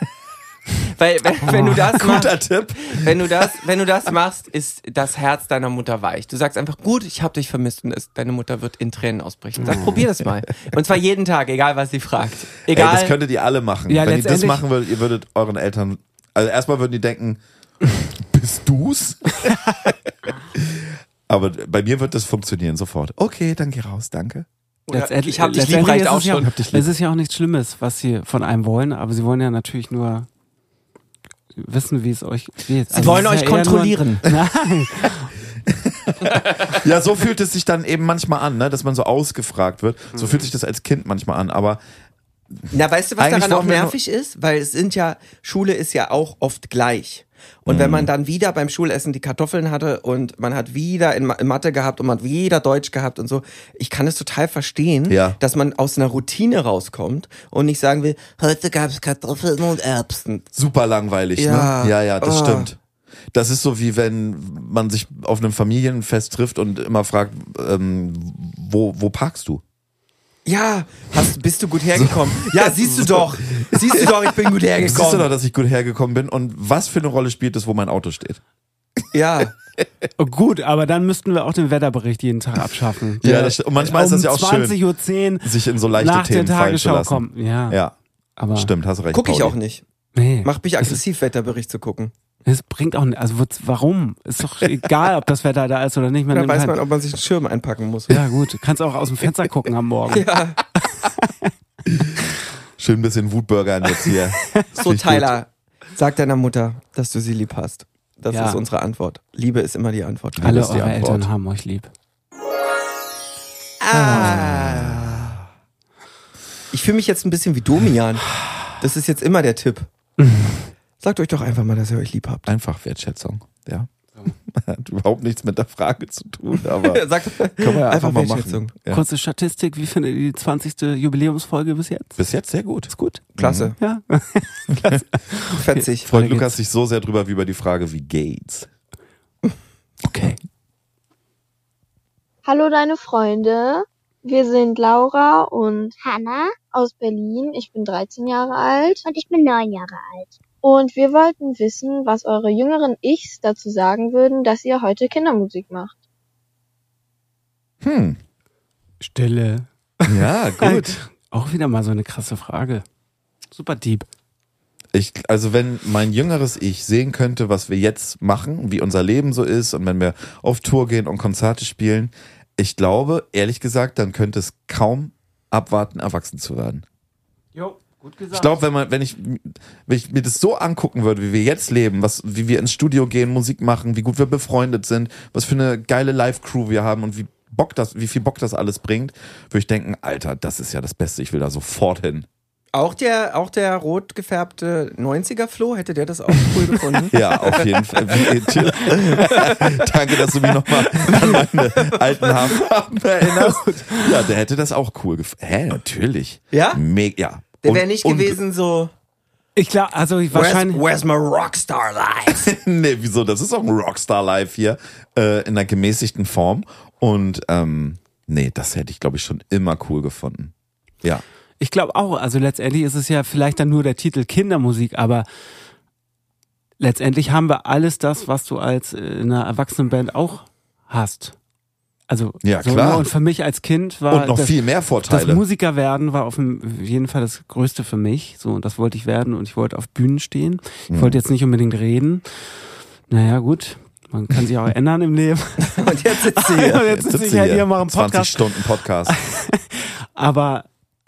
Speaker 1: Weil wenn, wenn du das machst,
Speaker 3: Guter Tipp.
Speaker 1: wenn du das, wenn du das machst, ist das Herz deiner Mutter weich. Du sagst einfach, gut, ich hab dich vermisst und es, deine Mutter wird in Tränen ausbrechen. Sag, probier das mal. Und zwar jeden Tag, egal was sie fragt. Egal.
Speaker 3: Ey, das könntet ihr alle machen.
Speaker 2: Ja,
Speaker 3: Wenn ihr das
Speaker 2: letztendlich-
Speaker 3: machen würdet, ihr würdet euren Eltern, also erstmal würden die denken, bist du's? Aber bei mir wird das funktionieren sofort. Okay, dann geh raus, danke.
Speaker 1: Oder
Speaker 2: Letztendlich-
Speaker 1: ich hab dich lieb,
Speaker 2: letztendlich
Speaker 1: reicht
Speaker 2: ist
Speaker 1: auch
Speaker 2: es ja,
Speaker 1: schon.
Speaker 3: Hab dich lieb.
Speaker 2: Es ist ja auch nichts Schlimmes, was sie von einem wollen, aber sie wollen ja natürlich nur wissen, wie es euch geht.
Speaker 1: Sie wollen
Speaker 2: es ist
Speaker 1: euch
Speaker 2: ja eher
Speaker 1: kontrollieren.
Speaker 2: Nur, nein.
Speaker 3: Ja, so fühlt es sich dann eben manchmal an, ne, dass man so ausgefragt wird. So fühlt sich das als Kind manchmal an, aber
Speaker 1: Na, weißt du, was
Speaker 3: Eigentlich
Speaker 1: daran auch
Speaker 3: wollen wir nur-
Speaker 1: nervig ist? Weil es sind ja, Schule ist ja auch oft gleich. Und
Speaker 3: Mhm.
Speaker 1: wenn man dann wieder beim Schulessen die Kartoffeln hatte und man hat wieder in Ma- in Mathe gehabt und man hat wieder Deutsch gehabt und so, ich kann es total verstehen,
Speaker 3: Ja.
Speaker 1: dass man aus einer Routine rauskommt und nicht sagen will, heute gab es Kartoffeln und Erbsen.
Speaker 3: super langweilig,
Speaker 1: Ja.
Speaker 3: ne? Ja, ja, das
Speaker 1: Oh.
Speaker 3: stimmt. das ist so wie wenn man sich auf einem Familienfest trifft und immer fragt, ähm, wo, wo parkst du?
Speaker 1: Ja, hast, bist du gut hergekommen? Ja, siehst du doch. Siehst du doch, ich bin gut hergekommen.
Speaker 3: Siehst du doch, dass ich gut hergekommen bin und was für eine Rolle spielt es, wo mein Auto steht?
Speaker 1: Ja.
Speaker 2: Oh, gut, aber dann müssten wir auch den Wetterbericht jeden Tag abschaffen.
Speaker 3: Ja, das, und manchmal ist das ja auch schön,
Speaker 2: zwanzig Uhr zehn
Speaker 3: sich in so leichte
Speaker 2: nach
Speaker 3: Themen
Speaker 2: der
Speaker 3: fallen zu
Speaker 2: Tagesschau
Speaker 3: lassen.
Speaker 2: kommen. Ja,
Speaker 3: Ja,
Speaker 2: aber
Speaker 3: stimmt, hast recht.
Speaker 1: Guck ich
Speaker 3: Pauli.
Speaker 1: auch nicht.
Speaker 2: nee,
Speaker 1: Macht mich aggressiv, Wetterbericht zu gucken.
Speaker 2: es bringt auch nicht. Also warum? Ist doch egal, ob das Wetter da ist oder nicht. Man
Speaker 1: Da
Speaker 2: nimmt
Speaker 1: weiß
Speaker 2: halt,
Speaker 1: man, ob man sich einen Schirm einpacken muss.
Speaker 2: ja gut, du kannst auch aus dem Fenster gucken am Morgen.
Speaker 1: Ja.
Speaker 3: Schön ein bisschen Wutbürgern jetzt hier.
Speaker 1: So, Tyler, sag deiner Mutter, dass du sie lieb hast. Das
Speaker 2: Ja.
Speaker 1: ist unsere Antwort. Liebe ist immer die Antwort.
Speaker 2: Alle
Speaker 3: ist die
Speaker 2: eure
Speaker 3: Antwort.
Speaker 2: Eltern haben euch lieb.
Speaker 1: Ah. Ich fühle mich jetzt ein bisschen wie Domian. Das ist jetzt immer der Tipp. Sagt euch doch einfach mal, dass ihr euch lieb habt.
Speaker 3: Einfach Wertschätzung, ja. Hat überhaupt nichts mit der Frage zu tun, aber
Speaker 1: Sagt
Speaker 3: kann man ja einfach,
Speaker 1: einfach
Speaker 3: mal
Speaker 1: Wertschätzung.
Speaker 3: machen. Ja.
Speaker 2: Kurze Statistik, wie findet ihr die zwanzigste Jubiläumsfolge bis jetzt?
Speaker 3: Bis jetzt sehr gut.
Speaker 2: Ist gut.
Speaker 1: Klasse.
Speaker 2: Ja.
Speaker 1: Fetzig.
Speaker 3: Freut
Speaker 2: Weiter
Speaker 3: Lukas sich so sehr drüber wie über die Frage, wie geht's?
Speaker 2: Okay.
Speaker 9: Hallo deine Freunde, wir sind Laura und
Speaker 4: Hanna
Speaker 9: aus Berlin. Ich bin dreizehn Jahre alt
Speaker 4: und ich bin neun Jahre alt.
Speaker 9: und wir wollten wissen, was eure jüngeren Ichs dazu sagen würden, dass ihr heute Kindermusik macht.
Speaker 3: Hm,
Speaker 2: Stille.
Speaker 3: ja, gut.
Speaker 2: Auch wieder mal so eine krasse Frage. Super deep.
Speaker 3: Ich, also wenn mein jüngeres Ich sehen könnte, was wir jetzt machen, wie unser Leben so ist und wenn wir auf Tour gehen und Konzerte spielen, ich glaube, ehrlich gesagt, dann könnte es kaum abwarten, erwachsen zu werden.
Speaker 2: Jo, gut gesagt.
Speaker 3: Ich glaube, wenn man, wenn ich, wenn ich mir das so angucken würde, wie wir jetzt leben, was, wie wir ins Studio gehen, Musik machen, wie gut wir befreundet sind, was für eine geile Live-Crew wir haben und wie Bock das, wie viel Bock das alles bringt, würde ich denken, Alter, das ist ja das Beste, ich will da sofort hin.
Speaker 1: Auch der, auch der rot gefärbte neunziger-Flo, hätte der das auch cool gefunden?
Speaker 3: Ja, auf jeden Fall. Danke, dass du mich nochmal an meine alten Haarfarben erinnerst. Ja, der hätte das auch cool gefunden. Hä, natürlich.
Speaker 1: Ja?
Speaker 3: Mega, ja.
Speaker 1: Der
Speaker 3: Und-
Speaker 1: wäre nicht
Speaker 3: und-
Speaker 1: gewesen so,
Speaker 2: Ich glaube, also ich
Speaker 1: where's,
Speaker 2: wahrscheinlich.
Speaker 1: where's my Rockstar Life?
Speaker 3: Nee, wieso? Das ist auch ein Rockstar Live hier äh, in einer gemäßigten Form. Und ähm, nee, das hätte ich, glaube ich, schon immer cool gefunden. Ja.
Speaker 2: Ich glaube auch, also letztendlich ist es ja vielleicht dann nur der Titel Kindermusik, aber letztendlich haben wir alles das, was du als äh, in einer Erwachsenenband auch hast. Also
Speaker 3: Ja,
Speaker 2: so,
Speaker 3: klar.
Speaker 2: ne? Und für mich als Kind war
Speaker 3: Und noch
Speaker 2: das,
Speaker 3: viel mehr
Speaker 2: das
Speaker 3: Vorteile.
Speaker 2: Musiker werden war auf dem- auf jeden Fall das Größte für mich. So, und das wollte ich werden und ich wollte auf Bühnen stehen. Ich
Speaker 3: Mhm.
Speaker 2: wollte jetzt nicht unbedingt reden. Naja, gut. Man kann sich auch ändern im Leben.
Speaker 1: Und jetzt sitzt sie
Speaker 2: Und
Speaker 1: hier.
Speaker 2: jetzt sitze ich
Speaker 3: sitze
Speaker 2: halt
Speaker 3: hier,
Speaker 2: hier, mache einen
Speaker 3: zwanzig
Speaker 2: Podcast.
Speaker 3: Stunden Podcast.
Speaker 2: Aber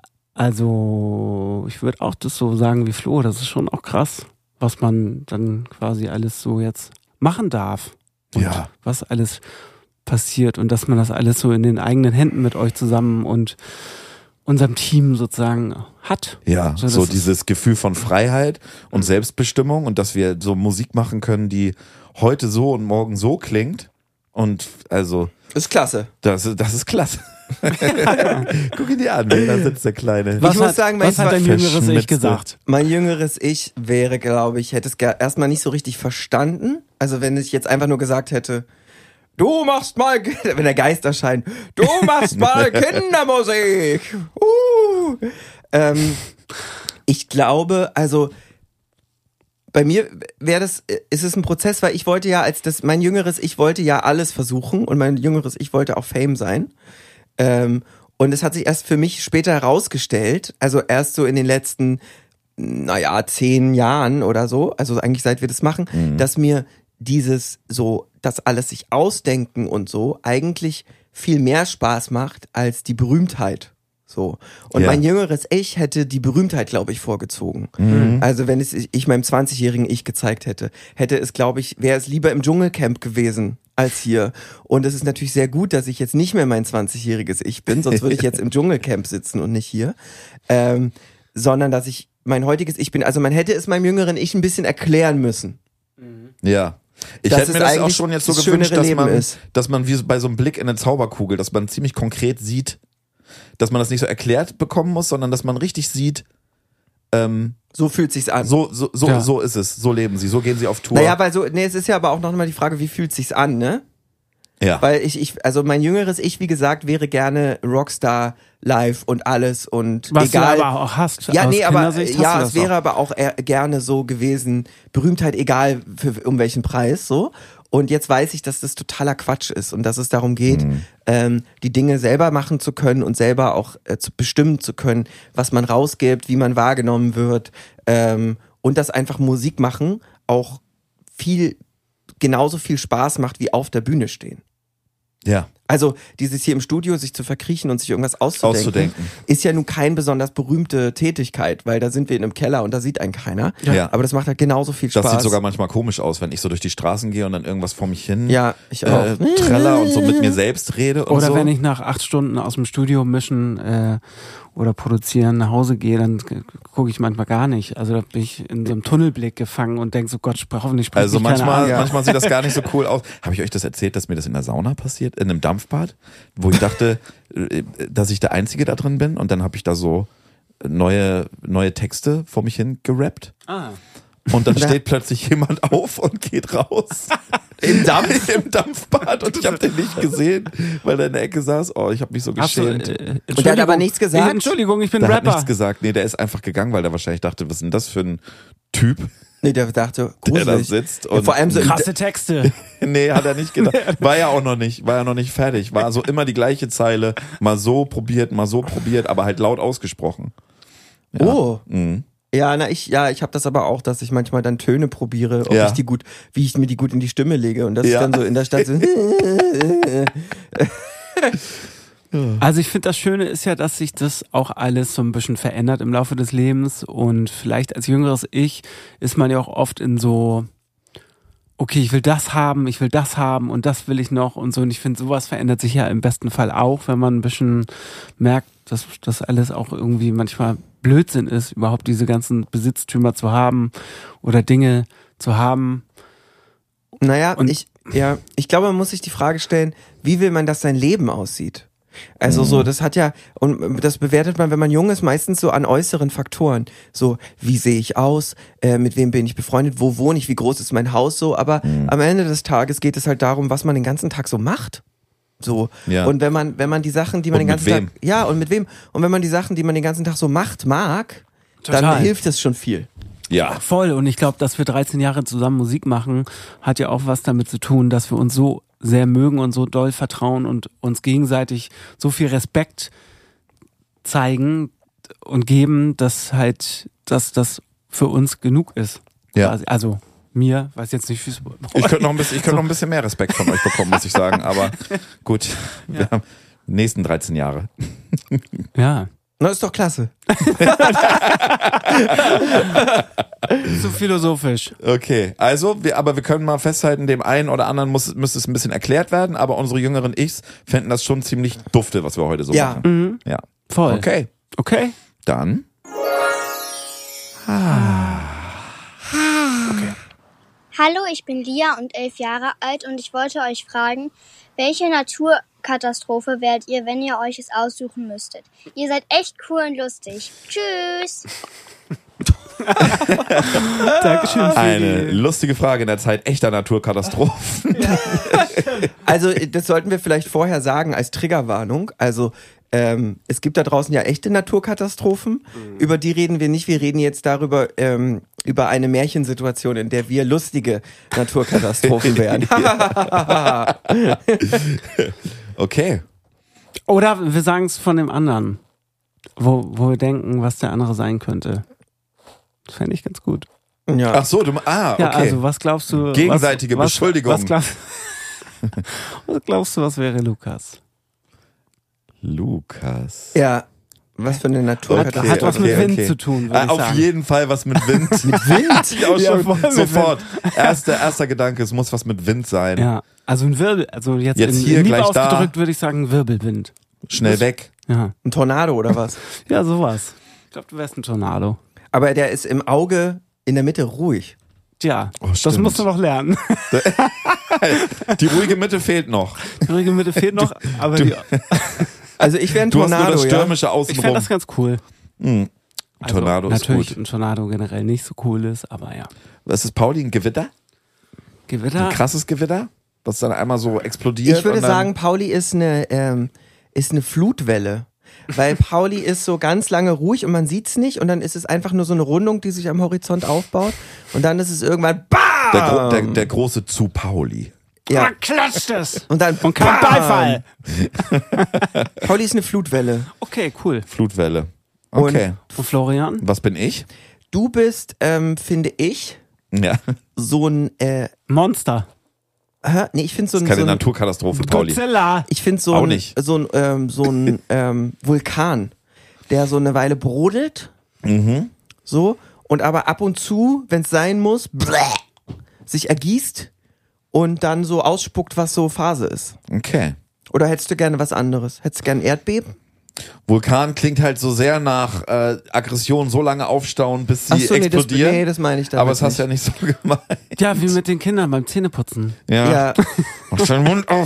Speaker 2: also ich würde auch das so sagen wie Flo, das ist schon auch krass, was man dann quasi alles so jetzt machen darf. Und
Speaker 3: Ja.
Speaker 2: was alles passiert und dass man das alles so in den eigenen Händen mit euch zusammen und unserem Team sozusagen hat.
Speaker 3: Ja,
Speaker 2: So,
Speaker 3: so
Speaker 2: das ist-
Speaker 3: dieses Gefühl von Freiheit und Selbstbestimmung und dass wir so Musik machen können, die heute so und morgen so klingt. Und also,
Speaker 1: Ist klasse.
Speaker 3: das, das ist klasse. Guck ihn dir an, da sitzt der Kleine.
Speaker 2: Was
Speaker 1: Ich muss
Speaker 2: hat,
Speaker 1: sagen, mein-
Speaker 2: was hat dein jüngeres Ich
Speaker 3: Verschmitzte.
Speaker 2: gesagt?
Speaker 1: Mein jüngeres Ich wäre, glaube ich, hätte es gar- erstmal nicht so richtig verstanden. Also wenn ich jetzt einfach nur gesagt hätte, du machst mal, wenn der Geist erscheint, du machst mal Kindermusik. Uh. Ähm, ich glaube, also bei mir wäre das, ist es ein Prozess, weil ich wollte ja als das, mein jüngeres Ich wollte ja alles versuchen und mein jüngeres Ich wollte auch Fame sein. Ähm, und es hat sich erst für mich später herausgestellt, also erst so in den letzten, naja, zehn Jahren oder so, also eigentlich seit wir das machen,
Speaker 3: Mhm.
Speaker 1: dass mir dieses so, das alles sich ausdenken und so eigentlich viel mehr Spaß macht als die Berühmtheit. So. Und
Speaker 3: Ja.
Speaker 1: mein jüngeres Ich hätte die Berühmtheit, glaube ich, vorgezogen. Also wenn es ich meinem zwanzigjährigen Ich gezeigt hätte, hätte es, glaube ich, wäre es lieber im Dschungelcamp gewesen als hier. Und es ist natürlich sehr gut, dass ich jetzt nicht mehr mein zwanzigjähriges Ich bin, sonst würde ich jetzt im Dschungelcamp sitzen und nicht hier. Ähm, sondern dass ich mein heutiges Ich bin. Also man hätte es meinem jüngeren Ich ein bisschen erklären müssen.
Speaker 3: Ja. Ich
Speaker 1: Dass
Speaker 3: hätte
Speaker 1: es
Speaker 3: mir das auch
Speaker 1: eigentlich
Speaker 3: schon jetzt so
Speaker 1: das
Speaker 3: gewünscht,
Speaker 1: schönere
Speaker 3: dass
Speaker 1: Leben
Speaker 3: man,
Speaker 1: ist.
Speaker 3: dass man wie so bei so einem Blick in eine Zauberkugel, dass man ziemlich konkret sieht, dass man das nicht so erklärt bekommen muss, sondern dass man richtig sieht, ähm,
Speaker 1: So fühlt sich's an.
Speaker 3: so, so, so,
Speaker 2: Ja.
Speaker 3: so ist es. So leben sie. So gehen sie auf Tour.
Speaker 1: Naja, weil so, nee, es ist ja aber auch noch mal die Frage, wie fühlt sich's an, ne?
Speaker 3: ja.
Speaker 1: Weil ich, ich, also mein jüngeres Ich, wie gesagt, wäre gerne Rockstar live und alles und
Speaker 2: Was
Speaker 1: egal.
Speaker 2: du aber auch hast.
Speaker 1: Ja,
Speaker 2: aus
Speaker 1: nee, aber
Speaker 2: Kindersicht hast
Speaker 1: ja,
Speaker 2: du
Speaker 1: es
Speaker 2: das
Speaker 1: wäre
Speaker 2: auch.
Speaker 1: aber auch eher, gerne so gewesen, Berühmtheit egal für, um welchen Preis, so. Und jetzt weiß ich, dass das totaler Quatsch ist und dass es darum geht,
Speaker 3: Mhm.
Speaker 1: ähm, die Dinge selber machen zu können und selber auch äh, zu bestimmen zu können, was man rausgibt, wie man wahrgenommen wird, ähm, und dass einfach Musik machen auch viel, genauso viel Spaß macht wie auf der Bühne stehen.
Speaker 3: ja.
Speaker 1: Also dieses hier im Studio sich zu verkriechen und sich irgendwas auszudenken,
Speaker 3: Auszudenken.
Speaker 1: ist ja nun kein besonders berühmte Tätigkeit, weil da sind wir in einem Keller und da sieht einen keiner.
Speaker 3: Ja.
Speaker 1: Aber das macht halt genauso viel Spaß.
Speaker 3: Das sieht sogar manchmal komisch aus, wenn ich so durch die Straßen gehe und dann irgendwas vor mich hin
Speaker 1: Ja, ich auch.
Speaker 3: äh, treller und so mit mir selbst rede und
Speaker 2: Oder
Speaker 3: so.
Speaker 2: wenn ich nach acht Stunden aus dem Studio mischen äh, oder produzieren nach Hause gehe, dann gucke ich manchmal gar nicht. Also da bin ich in so einem Tunnelblick gefangen und denke so, Gott, sp- hoffentlich spricht
Speaker 3: Also
Speaker 2: mich keiner
Speaker 3: manchmal,
Speaker 2: an.
Speaker 3: manchmal sieht das gar nicht so cool aus. Habe ich euch das erzählt, dass mir das in der Sauna passiert, in einem Dampfbad, wo ich dachte, äh, dass ich der Einzige da drin bin und dann habe ich da so neue neue Texte vor mich hin gerappt
Speaker 2: Ah.
Speaker 3: und dann steht plötzlich jemand auf und geht raus.
Speaker 1: Im Dampf?
Speaker 3: Im Dampfbad und ich habe den nicht gesehen, weil er in der Ecke saß. Oh, ich habe mich so
Speaker 2: Hast du,
Speaker 3: geschämt.
Speaker 2: äh,
Speaker 1: Und der hat
Speaker 2: Entschuldigung,
Speaker 1: aber nichts gesagt?
Speaker 2: Ich, Entschuldigung, ich bin
Speaker 3: Der hat
Speaker 2: Rapper.
Speaker 3: nichts gesagt. Nee, der ist einfach gegangen, weil der wahrscheinlich dachte, was ist denn das für ein Typ,
Speaker 1: Nee, der dachte,
Speaker 3: der da
Speaker 1: gruselig.
Speaker 3: sitzt.
Speaker 1: Ja,
Speaker 3: Und
Speaker 1: vor allem so im,
Speaker 2: Krasse Texte.
Speaker 3: nee, hat er nicht gedacht. War ja auch noch nicht, war ja noch nicht fertig. War so immer die gleiche Zeile. Mal so probiert, mal so probiert, aber halt laut ausgesprochen. Ja.
Speaker 1: Oh.
Speaker 3: Mhm.
Speaker 1: Ja, na ich, ja, ich habe das aber auch, dass ich manchmal dann Töne probiere, ob
Speaker 3: Ja.
Speaker 1: ich die gut, wie ich mir die gut in die Stimme lege und das
Speaker 3: Ja.
Speaker 1: ist dann so in der Stadt so.
Speaker 2: Also ich finde, das Schöne ist ja, dass sich das auch alles so ein bisschen verändert im Laufe des Lebens und vielleicht als jüngeres Ich ist man ja auch oft in so, okay, ich will das haben, ich will das haben und das will ich noch und so und ich finde, sowas verändert sich ja im besten Fall auch, wenn man ein bisschen merkt, dass das alles auch irgendwie manchmal Blödsinn ist, überhaupt diese ganzen Besitztümer zu haben oder Dinge zu haben.
Speaker 1: Naja,
Speaker 2: Und-
Speaker 1: ich, ja, ich glaube, man muss sich die Frage stellen, wie will man, dass sein Leben aussieht? Also so, das hat ja, und das bewertet man, wenn man jung ist, meistens so an äußeren Faktoren. So, wie sehe ich aus, äh, mit wem bin ich befreundet, wo wohne ich, wie groß ist mein Haus so, aber am Ende des Tages geht es halt darum, was man den ganzen Tag so macht. So.
Speaker 3: Ja.
Speaker 1: Und wenn man, wenn man die Sachen, die man
Speaker 3: Und
Speaker 1: den
Speaker 3: mit
Speaker 1: ganzen
Speaker 3: wem?
Speaker 1: Tag, ja, und mit wem? Und wenn man die Sachen, die man den ganzen Tag so macht, mag, dann
Speaker 2: Total.
Speaker 1: hilft es schon viel.
Speaker 3: Ja.
Speaker 2: Voll. Und ich glaube, dass wir dreizehn Jahre zusammen Musik machen, hat ja auch was damit zu tun, dass wir uns so sehr mögen und so doll vertrauen und uns gegenseitig so viel Respekt zeigen und geben, dass halt, dass das für uns genug ist.
Speaker 3: Ja.
Speaker 2: Quasi. Also mir, weiß jetzt nicht, wie's
Speaker 3: Ich könnte noch ein bisschen, ich könnte noch ein bisschen mehr Respekt von euch bekommen, muss ich sagen. Aber gut, wir haben die nächsten dreizehn Jahre.
Speaker 2: Ja.
Speaker 1: Na, ist doch klasse.
Speaker 2: So philosophisch.
Speaker 3: Okay, also, wir, aber wir können mal festhalten, dem einen oder anderen muss, müsste es ein bisschen erklärt werden, aber unsere jüngeren Ichs fänden das schon ziemlich dufte, was wir heute so
Speaker 1: Ja.
Speaker 3: machen. Ja.
Speaker 2: Voll.
Speaker 3: Okay,
Speaker 2: Okay.
Speaker 3: dann.
Speaker 5: Hallo, ich bin Lia und elf Jahre alt und ich wollte euch fragen, welche Naturkatastrophe wärt ihr, wenn ihr euch es aussuchen müsstet? Ihr seid echt cool und lustig. Tschüss!
Speaker 2: Dankeschön für
Speaker 3: Eine
Speaker 2: die...
Speaker 3: lustige Frage in der Zeit echter Naturkatastrophen.
Speaker 1: Also, das sollten wir vielleicht vorher sagen als Triggerwarnung. Also, ähm, es gibt da draußen ja echte Naturkatastrophen. Über die reden wir nicht. Wir reden jetzt darüber, ähm, über eine Märchensituation, in der wir lustige Naturkatastrophen wären.
Speaker 3: Okay.
Speaker 2: Oder wir sagen es von dem anderen, wo, wo wir denken, was der andere sein könnte. Das fände ich ganz gut.
Speaker 1: Ja.
Speaker 3: Ach so, du, ah, okay.
Speaker 2: Ja, also was glaubst du...
Speaker 3: Gegenseitige
Speaker 2: was,
Speaker 3: Beschuldigung.
Speaker 2: Was, was, glaubst, was glaubst du, was wäre Lukas?
Speaker 3: Lukas.
Speaker 1: Ja. Was für eine
Speaker 2: Hat,
Speaker 1: Naturkatastrophe.
Speaker 2: hat was
Speaker 3: okay,
Speaker 2: mit Wind
Speaker 3: okay.
Speaker 2: zu tun, würde
Speaker 3: Ah,
Speaker 2: ich
Speaker 3: auf
Speaker 2: sagen.
Speaker 3: jeden Fall was mit Wind.
Speaker 1: Mit Wind?
Speaker 3: Ja,
Speaker 2: Ja,
Speaker 3: schon,
Speaker 2: voll mit
Speaker 3: sofort. Erster, erster Gedanke, es muss was mit Wind sein.
Speaker 2: Ja, also ein Wirbel, also jetzt,
Speaker 3: Jetzt
Speaker 2: in,
Speaker 3: hier
Speaker 2: in Liebe
Speaker 3: gleich da.
Speaker 2: ausgedrückt würde ich sagen Wirbelwind.
Speaker 3: Schnell weg.
Speaker 2: Ja,
Speaker 1: Ein Tornado oder was?
Speaker 2: ja sowas. Ich glaube, du wärst ein Tornado.
Speaker 1: Aber der ist im Auge in der Mitte ruhig.
Speaker 2: Tja,
Speaker 3: Oh,
Speaker 2: das
Speaker 3: stimmt.
Speaker 2: musst du noch lernen.
Speaker 3: Die ruhige Mitte fehlt noch.
Speaker 2: Die ruhige Mitte fehlt noch, aber die,
Speaker 1: Also ich wäre ein
Speaker 3: Du hast nur
Speaker 1: Tornado,
Speaker 3: das
Speaker 1: ja.
Speaker 3: stürmische
Speaker 2: ich fände
Speaker 3: Außenrum.
Speaker 2: das ganz cool.
Speaker 3: Hm.
Speaker 2: Also
Speaker 3: Tornado ist
Speaker 2: natürlich
Speaker 3: gut.
Speaker 2: ein Tornado generell nicht so cool ist, aber ja.
Speaker 3: Was ist Pauli, ein Gewitter?
Speaker 2: Gewitter?
Speaker 3: Ein krasses Gewitter? Was dann einmal so explodiert?
Speaker 1: Ich würde
Speaker 3: und dann
Speaker 1: sagen, Pauli ist eine, ähm, ist eine Flutwelle. Weil Pauli ist so ganz lange ruhig und man sieht's nicht und dann ist es einfach nur so eine Rundung, die sich am Horizont aufbaut und dann ist es irgendwann BAM!
Speaker 3: der, Gro der, der große zu Pauli.
Speaker 1: Ja.
Speaker 2: Da klatscht es.
Speaker 1: Und dann
Speaker 2: Und kein
Speaker 1: BAM!
Speaker 2: Beifall.
Speaker 1: Pauli ist eine Flutwelle.
Speaker 2: Okay, cool.
Speaker 3: Flutwelle. Okay.
Speaker 2: Und Florian?
Speaker 3: Was bin ich?
Speaker 1: Du bist, ähm, finde ich,
Speaker 3: Ja.
Speaker 1: so ein, äh,
Speaker 2: Monster.
Speaker 1: hä? nee, ich finde so
Speaker 3: Das
Speaker 1: ein,
Speaker 3: ist keine
Speaker 1: so ein
Speaker 3: Naturkatastrophe, Pauli.
Speaker 2: Godzilla.
Speaker 1: ich finde so
Speaker 3: Auch
Speaker 1: ein,
Speaker 3: nicht.
Speaker 1: so ein, ähm, so ein ähm, Vulkan, der so eine Weile brodelt,
Speaker 3: Mhm.
Speaker 1: so, und aber ab und zu, wenn es sein muss, bläh, sich ergießt und dann so ausspuckt, was so Phase ist.
Speaker 3: Okay.
Speaker 1: Oder hättest du gerne was anderes? Hättest du gerne Erdbeben?
Speaker 3: Vulkan klingt halt so sehr nach äh, Aggression, so lange aufstauen, bis sie
Speaker 1: Ach so, nee, das,
Speaker 3: explodieren.
Speaker 1: nee, das meine ich damit
Speaker 3: aber das hast
Speaker 1: nicht.
Speaker 3: du ja nicht so gemeint.
Speaker 2: Ja, wie mit den Kindern beim Zähneputzen.
Speaker 3: Ja.
Speaker 1: Ja,
Speaker 3: Mach deinen Mund auf.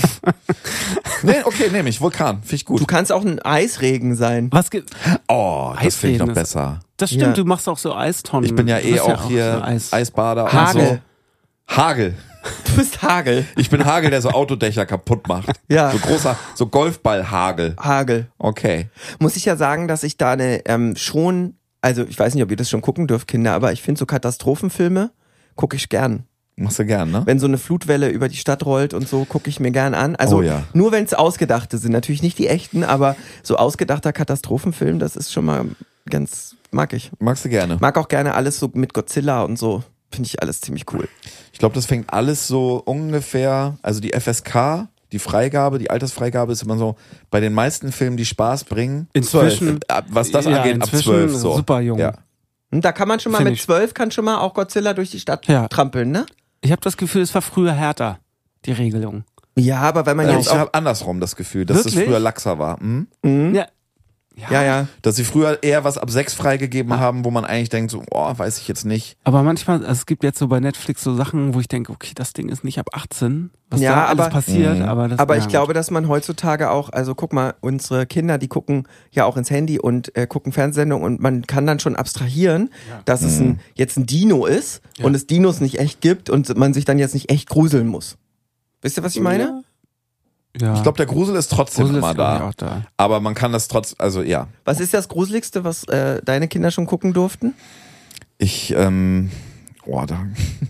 Speaker 3: Nee, okay, nehme ich. Vulkan. Finde ich
Speaker 1: du
Speaker 3: gut.
Speaker 1: kannst auch ein Eisregen sein.
Speaker 2: Was gibt?
Speaker 3: Oh, das finde ich noch
Speaker 2: Eisregen ist-
Speaker 3: besser.
Speaker 2: Das stimmt,
Speaker 1: Ja.
Speaker 2: du machst auch so Eistonnen.
Speaker 3: Ich bin ja
Speaker 2: Du
Speaker 3: eh
Speaker 2: bist
Speaker 3: auch hier
Speaker 2: so Eis.
Speaker 3: Eisbader
Speaker 1: Hagel.
Speaker 3: und so. Hagel.
Speaker 1: Du bist Hagel.
Speaker 3: Ich bin Hagel, der so Autodächer kaputt macht.
Speaker 1: Ja.
Speaker 3: So großer, so Golfball-Hagel.
Speaker 1: Hagel.
Speaker 3: Okay.
Speaker 1: Muss ich ja sagen, dass ich da eine ähm, schon, also ich weiß nicht, ob ihr das schon gucken dürft, Kinder, aber ich finde so Katastrophenfilme gucke ich gern.
Speaker 3: Machst du gern, ne?
Speaker 1: Wenn so eine Flutwelle über die Stadt rollt und so, gucke ich mir gern an. Also
Speaker 3: Oh ja.
Speaker 1: nur wenn es ausgedachte sind, natürlich nicht die echten, aber so ausgedachter Katastrophenfilm, das ist schon mal ganz, mag ich.
Speaker 3: Magst du gerne.
Speaker 1: Mag auch gerne alles so mit Godzilla und so, finde ich alles ziemlich cool.
Speaker 3: Ich glaube, das fängt alles so ungefähr, also die F S K, die Freigabe, die Altersfreigabe ist immer so, bei den meisten Filmen, die Spaß bringen,
Speaker 2: Inzwischen,
Speaker 3: äh, ab, was das
Speaker 2: ja,
Speaker 3: angeht, ab
Speaker 2: inzwischen
Speaker 3: zwölf so.
Speaker 2: super jung.
Speaker 3: Ja.
Speaker 1: Und da kann man schon mal
Speaker 2: Find
Speaker 1: mit
Speaker 2: ich.
Speaker 1: zwölf, kann schon mal auch Godzilla durch die Stadt
Speaker 2: Ja.
Speaker 1: trampeln, ne?
Speaker 2: Ich habe das Gefühl, es war früher härter, die Regelung.
Speaker 1: Ja, aber weil man
Speaker 3: Ja,
Speaker 1: jetzt
Speaker 3: ich
Speaker 1: auch,
Speaker 3: habe andersrum das Gefühl, dass es
Speaker 2: Wirklich?
Speaker 3: früher laxer war. Hm?
Speaker 2: Ja.
Speaker 1: ja, ja.
Speaker 3: Dass sie früher eher was ab sechs freigegeben haben, wo man eigentlich denkt, so, oh, weiß ich jetzt nicht.
Speaker 2: Aber manchmal, also es gibt jetzt so bei Netflix so Sachen, wo ich denke, okay, das Ding ist nicht ab achtzehn, was
Speaker 1: Ja,
Speaker 2: da alles
Speaker 1: aber-
Speaker 2: passiert.
Speaker 3: Mhm.
Speaker 2: Aber, das,
Speaker 1: Aber
Speaker 2: ja,
Speaker 1: ich glaube, dass man heutzutage auch, also guck mal, unsere Kinder, die gucken ja auch ins Handy und äh, gucken Fernsehsendungen und man kann dann schon abstrahieren, dass es ein, jetzt ein Dino ist
Speaker 2: Ja.
Speaker 1: und es Dinos nicht echt gibt und man sich dann jetzt nicht echt gruseln muss. Wisst ihr, was ich meine?
Speaker 2: Ja.
Speaker 3: Ich glaube, der Grusel ist trotzdem
Speaker 2: Grusel ist,
Speaker 3: immer
Speaker 2: glaub ich,
Speaker 3: da.
Speaker 2: auch da.
Speaker 3: Aber man kann das trotz, also ja.
Speaker 1: Was ist das Gruseligste, was äh, deine Kinder schon gucken durften?
Speaker 3: Ich, ähm, oh, da.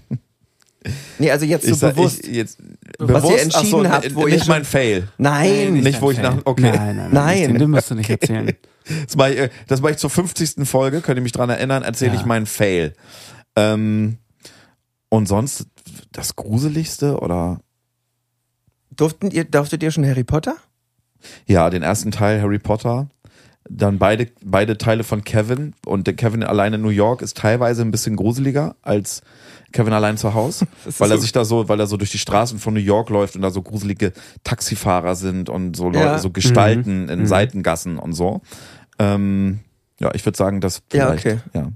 Speaker 1: Nee, also jetzt so
Speaker 3: Ich sag,
Speaker 1: bewusst.
Speaker 3: Ich, jetzt,
Speaker 1: Was
Speaker 3: bewusst,
Speaker 1: ihr entschieden
Speaker 3: ach so,
Speaker 1: habt,
Speaker 3: n-
Speaker 1: wo ihr
Speaker 3: nicht
Speaker 1: schon-
Speaker 3: mein Fail.
Speaker 1: Nein,
Speaker 3: Nicht, wo ich
Speaker 2: dein
Speaker 3: nach,
Speaker 2: Fan.
Speaker 3: okay.
Speaker 2: Nein, nein, nein.
Speaker 1: Nein.
Speaker 2: Den, den musst du nicht erzählen.
Speaker 3: Das mache ich, das mach ich zur fünfzigsten Folge, könnt ihr mich dran erinnern, erzähle
Speaker 2: Ja.
Speaker 3: ich meinen Fail. Ähm, und sonst das Gruseligste oder?
Speaker 1: Durften ihr, durftet ihr schon Harry Potter?
Speaker 3: Ja, den ersten Teil Harry Potter. Dann beide, beide Teile von Kevin. Und der Kevin allein in New York ist teilweise ein bisschen gruseliger als Kevin allein zu Hause.
Speaker 1: ist
Speaker 3: Weil er
Speaker 1: so-
Speaker 3: sich da so, weil er so durch die Straßen von New York läuft und da so gruselige Taxifahrer sind und so Leute,
Speaker 1: Ja.
Speaker 3: so Gestalten in
Speaker 2: Mhm.
Speaker 3: Seitengassen und so. Ähm, ja, ich würde sagen, das
Speaker 1: Ja,
Speaker 3: vielleicht.
Speaker 1: okay.
Speaker 3: Ja.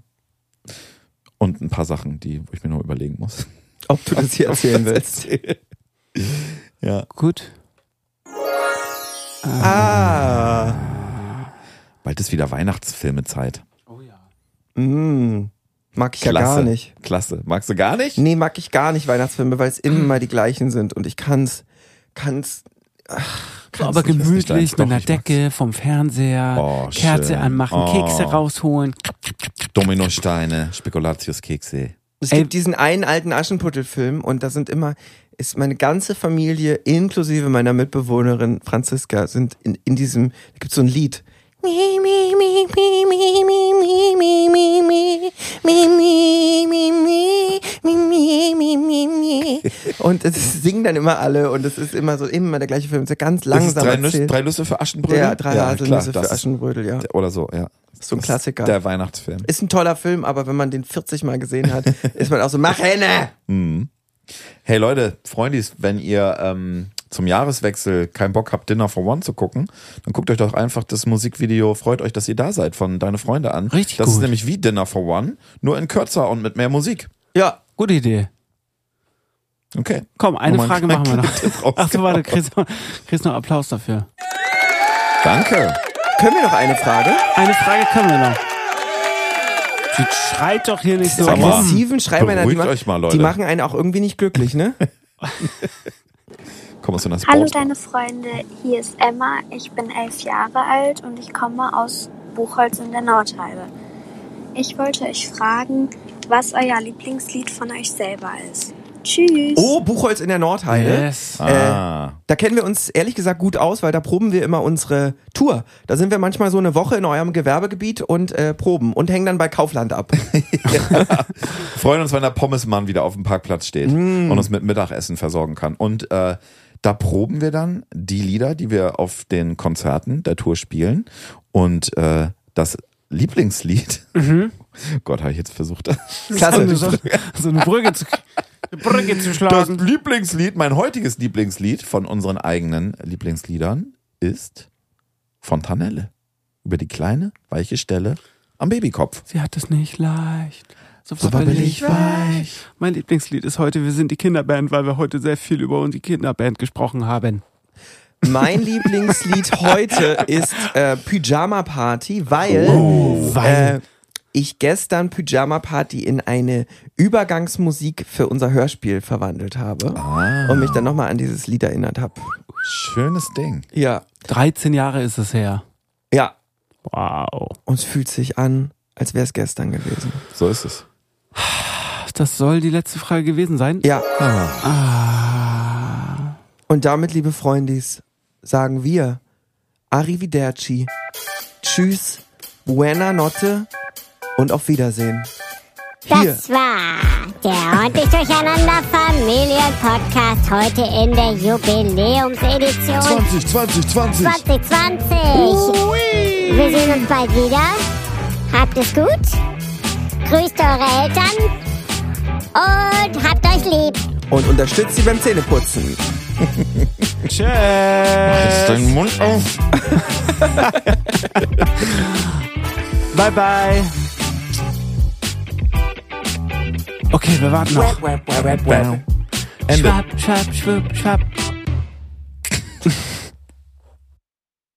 Speaker 3: Und ein paar Sachen, die, wo ich mir noch überlegen muss.
Speaker 1: Ob du das hier erzählen willst.
Speaker 3: Ja.
Speaker 2: Gut.
Speaker 1: Ah.
Speaker 3: Bald ist wieder Weihnachtsfilmezeit.
Speaker 1: Mm. Mag ich
Speaker 3: Klasse.
Speaker 1: ja gar nicht.
Speaker 3: Klasse. Magst du gar nicht?
Speaker 1: Nee, mag ich gar nicht Weihnachtsfilme, weil es immer die gleichen sind und ich kann's, kann's, ach,
Speaker 2: So, aber
Speaker 3: nicht, was nicht
Speaker 2: gemütlich
Speaker 3: deins.
Speaker 2: mit
Speaker 3: Doch,
Speaker 2: einer
Speaker 3: ich mag's.
Speaker 2: Decke vom Fernseher,
Speaker 3: Oh,
Speaker 2: Kerze
Speaker 3: schön.
Speaker 2: anmachen,
Speaker 3: Oh.
Speaker 2: Kekse rausholen.
Speaker 3: Dominosteine, Spekulatiuskekse.
Speaker 1: Es
Speaker 2: Ey.
Speaker 1: gibt diesen einen alten Aschenputtel-Film und da sind immer, ist meine ganze Familie inklusive meiner Mitbewohnerin Franziska sind in, in diesem, da gibt's so ein Lied. Und es singen dann immer alle und es ist immer so, immer der gleiche Film, es ist ganz
Speaker 3: Das ist
Speaker 1: langsam
Speaker 3: drei, Nüsse,
Speaker 1: erzählt.
Speaker 3: drei Nüsse für Aschenbrödel?
Speaker 1: Der drei
Speaker 3: Ja,
Speaker 1: Haselnüsse
Speaker 3: klar,
Speaker 1: für
Speaker 3: das-
Speaker 1: Aschenbrödel, ja.
Speaker 3: Oder so, ja.
Speaker 1: So ein
Speaker 3: Das ist
Speaker 1: Klassiker.
Speaker 3: Der Weihnachtsfilm.
Speaker 1: Ist ein toller Film, aber wenn man den vierzig Mal gesehen hat, ist man auch so, mach Henne!
Speaker 3: Mhm. Hey Leute, Freundis, wenn ihr ähm, zum Jahreswechsel keinen Bock habt, Dinner for One zu gucken, dann guckt euch doch einfach das Musikvideo Freut euch, dass ihr da seid von Deine Freunde an.
Speaker 2: Richtig
Speaker 3: Das
Speaker 2: gut.
Speaker 3: ist nämlich wie Dinner for One, nur in kürzer und mit mehr Musik.
Speaker 1: Ja,
Speaker 2: Gute Idee.
Speaker 3: Okay.
Speaker 2: Komm, eine
Speaker 3: Nochmal
Speaker 2: Frage
Speaker 3: einen
Speaker 2: machen wir noch.
Speaker 3: kleinen Tipp
Speaker 2: Ach so, warte,
Speaker 3: rausgehauen.
Speaker 2: kriegst du kriegst noch Applaus dafür.
Speaker 3: Danke.
Speaker 1: können wir noch eine Frage?
Speaker 2: Eine Frage können wir noch. Jetzt schreit doch hier nicht so
Speaker 1: So
Speaker 2: rum.
Speaker 1: aggressiven Schreibmänner, die,
Speaker 3: Beruhigt
Speaker 1: ma-
Speaker 3: euch mal, Leute.
Speaker 1: die machen einen auch irgendwie nicht glücklich, ne?
Speaker 3: Komm aus so einer
Speaker 10: Hallo
Speaker 3: Sports-
Speaker 10: deine Freunde, hier ist Emma, ich bin elf Jahre alt und ich komme aus Buchholz in der Nordheide. Ich wollte euch fragen, was euer Lieblingslied von euch selber ist. Tschüss.
Speaker 1: Oh, Buchholz in der Nordheide.
Speaker 2: Yes.
Speaker 3: Ah.
Speaker 1: Da kennen wir uns ehrlich gesagt gut aus, weil da proben wir immer unsere Tour. Da sind wir manchmal so eine Woche in eurem Gewerbegebiet und äh, proben und hängen dann bei Kaufland ab.
Speaker 3: Freuen uns, wenn der Pommesmann wieder auf dem Parkplatz steht
Speaker 1: Mm.
Speaker 3: und uns mit Mittagessen versorgen kann. Und äh, da proben wir dann die Lieder, die wir auf den Konzerten der Tour spielen. Und äh, das Lieblingslied,
Speaker 2: Mhm.
Speaker 3: Gott, habe ich jetzt versucht, das
Speaker 1: Klasse.
Speaker 2: So, so eine Brücke zu, eine Brücke zu schlagen.
Speaker 3: Lieblingslied, mein heutiges Lieblingslied von unseren eigenen Lieblingsliedern ist Fontanelle. Über die kleine, weiche Stelle am Babykopf.
Speaker 2: Sie hat es nicht leicht. So
Speaker 3: So
Speaker 2: wabbelig
Speaker 3: wabbelig
Speaker 2: weich. Mein Lieblingslied ist heute Wir sind die Kinderband, weil wir heute sehr viel über die Kinderband gesprochen haben.
Speaker 1: Mein Lieblingslied heute ist äh, Pyjama Party, weil,
Speaker 2: Oh, weil.
Speaker 1: Äh, ich gestern Pyjama Party in eine Übergangsmusik für unser Hörspiel verwandelt habe
Speaker 3: Ah.
Speaker 1: und mich dann nochmal an dieses Lied erinnert habe.
Speaker 3: Schönes Ding.
Speaker 1: Ja,
Speaker 2: dreizehn Jahre ist es her.
Speaker 1: ja.
Speaker 2: Wow.
Speaker 1: Und es fühlt sich an, als wäre es gestern gewesen.
Speaker 3: So ist es.
Speaker 2: Das soll die letzte Frage gewesen sein?
Speaker 1: Ja.
Speaker 2: Ah.
Speaker 1: Und damit, liebe Freundis, sagen wir Arrivederci, Tschüss, Buena Notte und auf Wiedersehen. Hier.
Speaker 4: Das war der ordentlich durcheinander Familien-Podcast heute in der Jubiläumsedition
Speaker 3: zwanzig, zwanzig, zwanzig.
Speaker 4: zwanzig zwanzig. Wir sehen uns bald wieder. Habt es gut. Grüßt eure Eltern. Und habt euch lieb.
Speaker 1: Und unterstützt sie beim Zähneputzen.
Speaker 2: Tschüss.
Speaker 3: Jetzt deinen Mund auf.
Speaker 2: Bye, bye. Okay, wir warten noch.
Speaker 3: Ende.
Speaker 2: Schwapp, schwapp, schwupp, schwapp,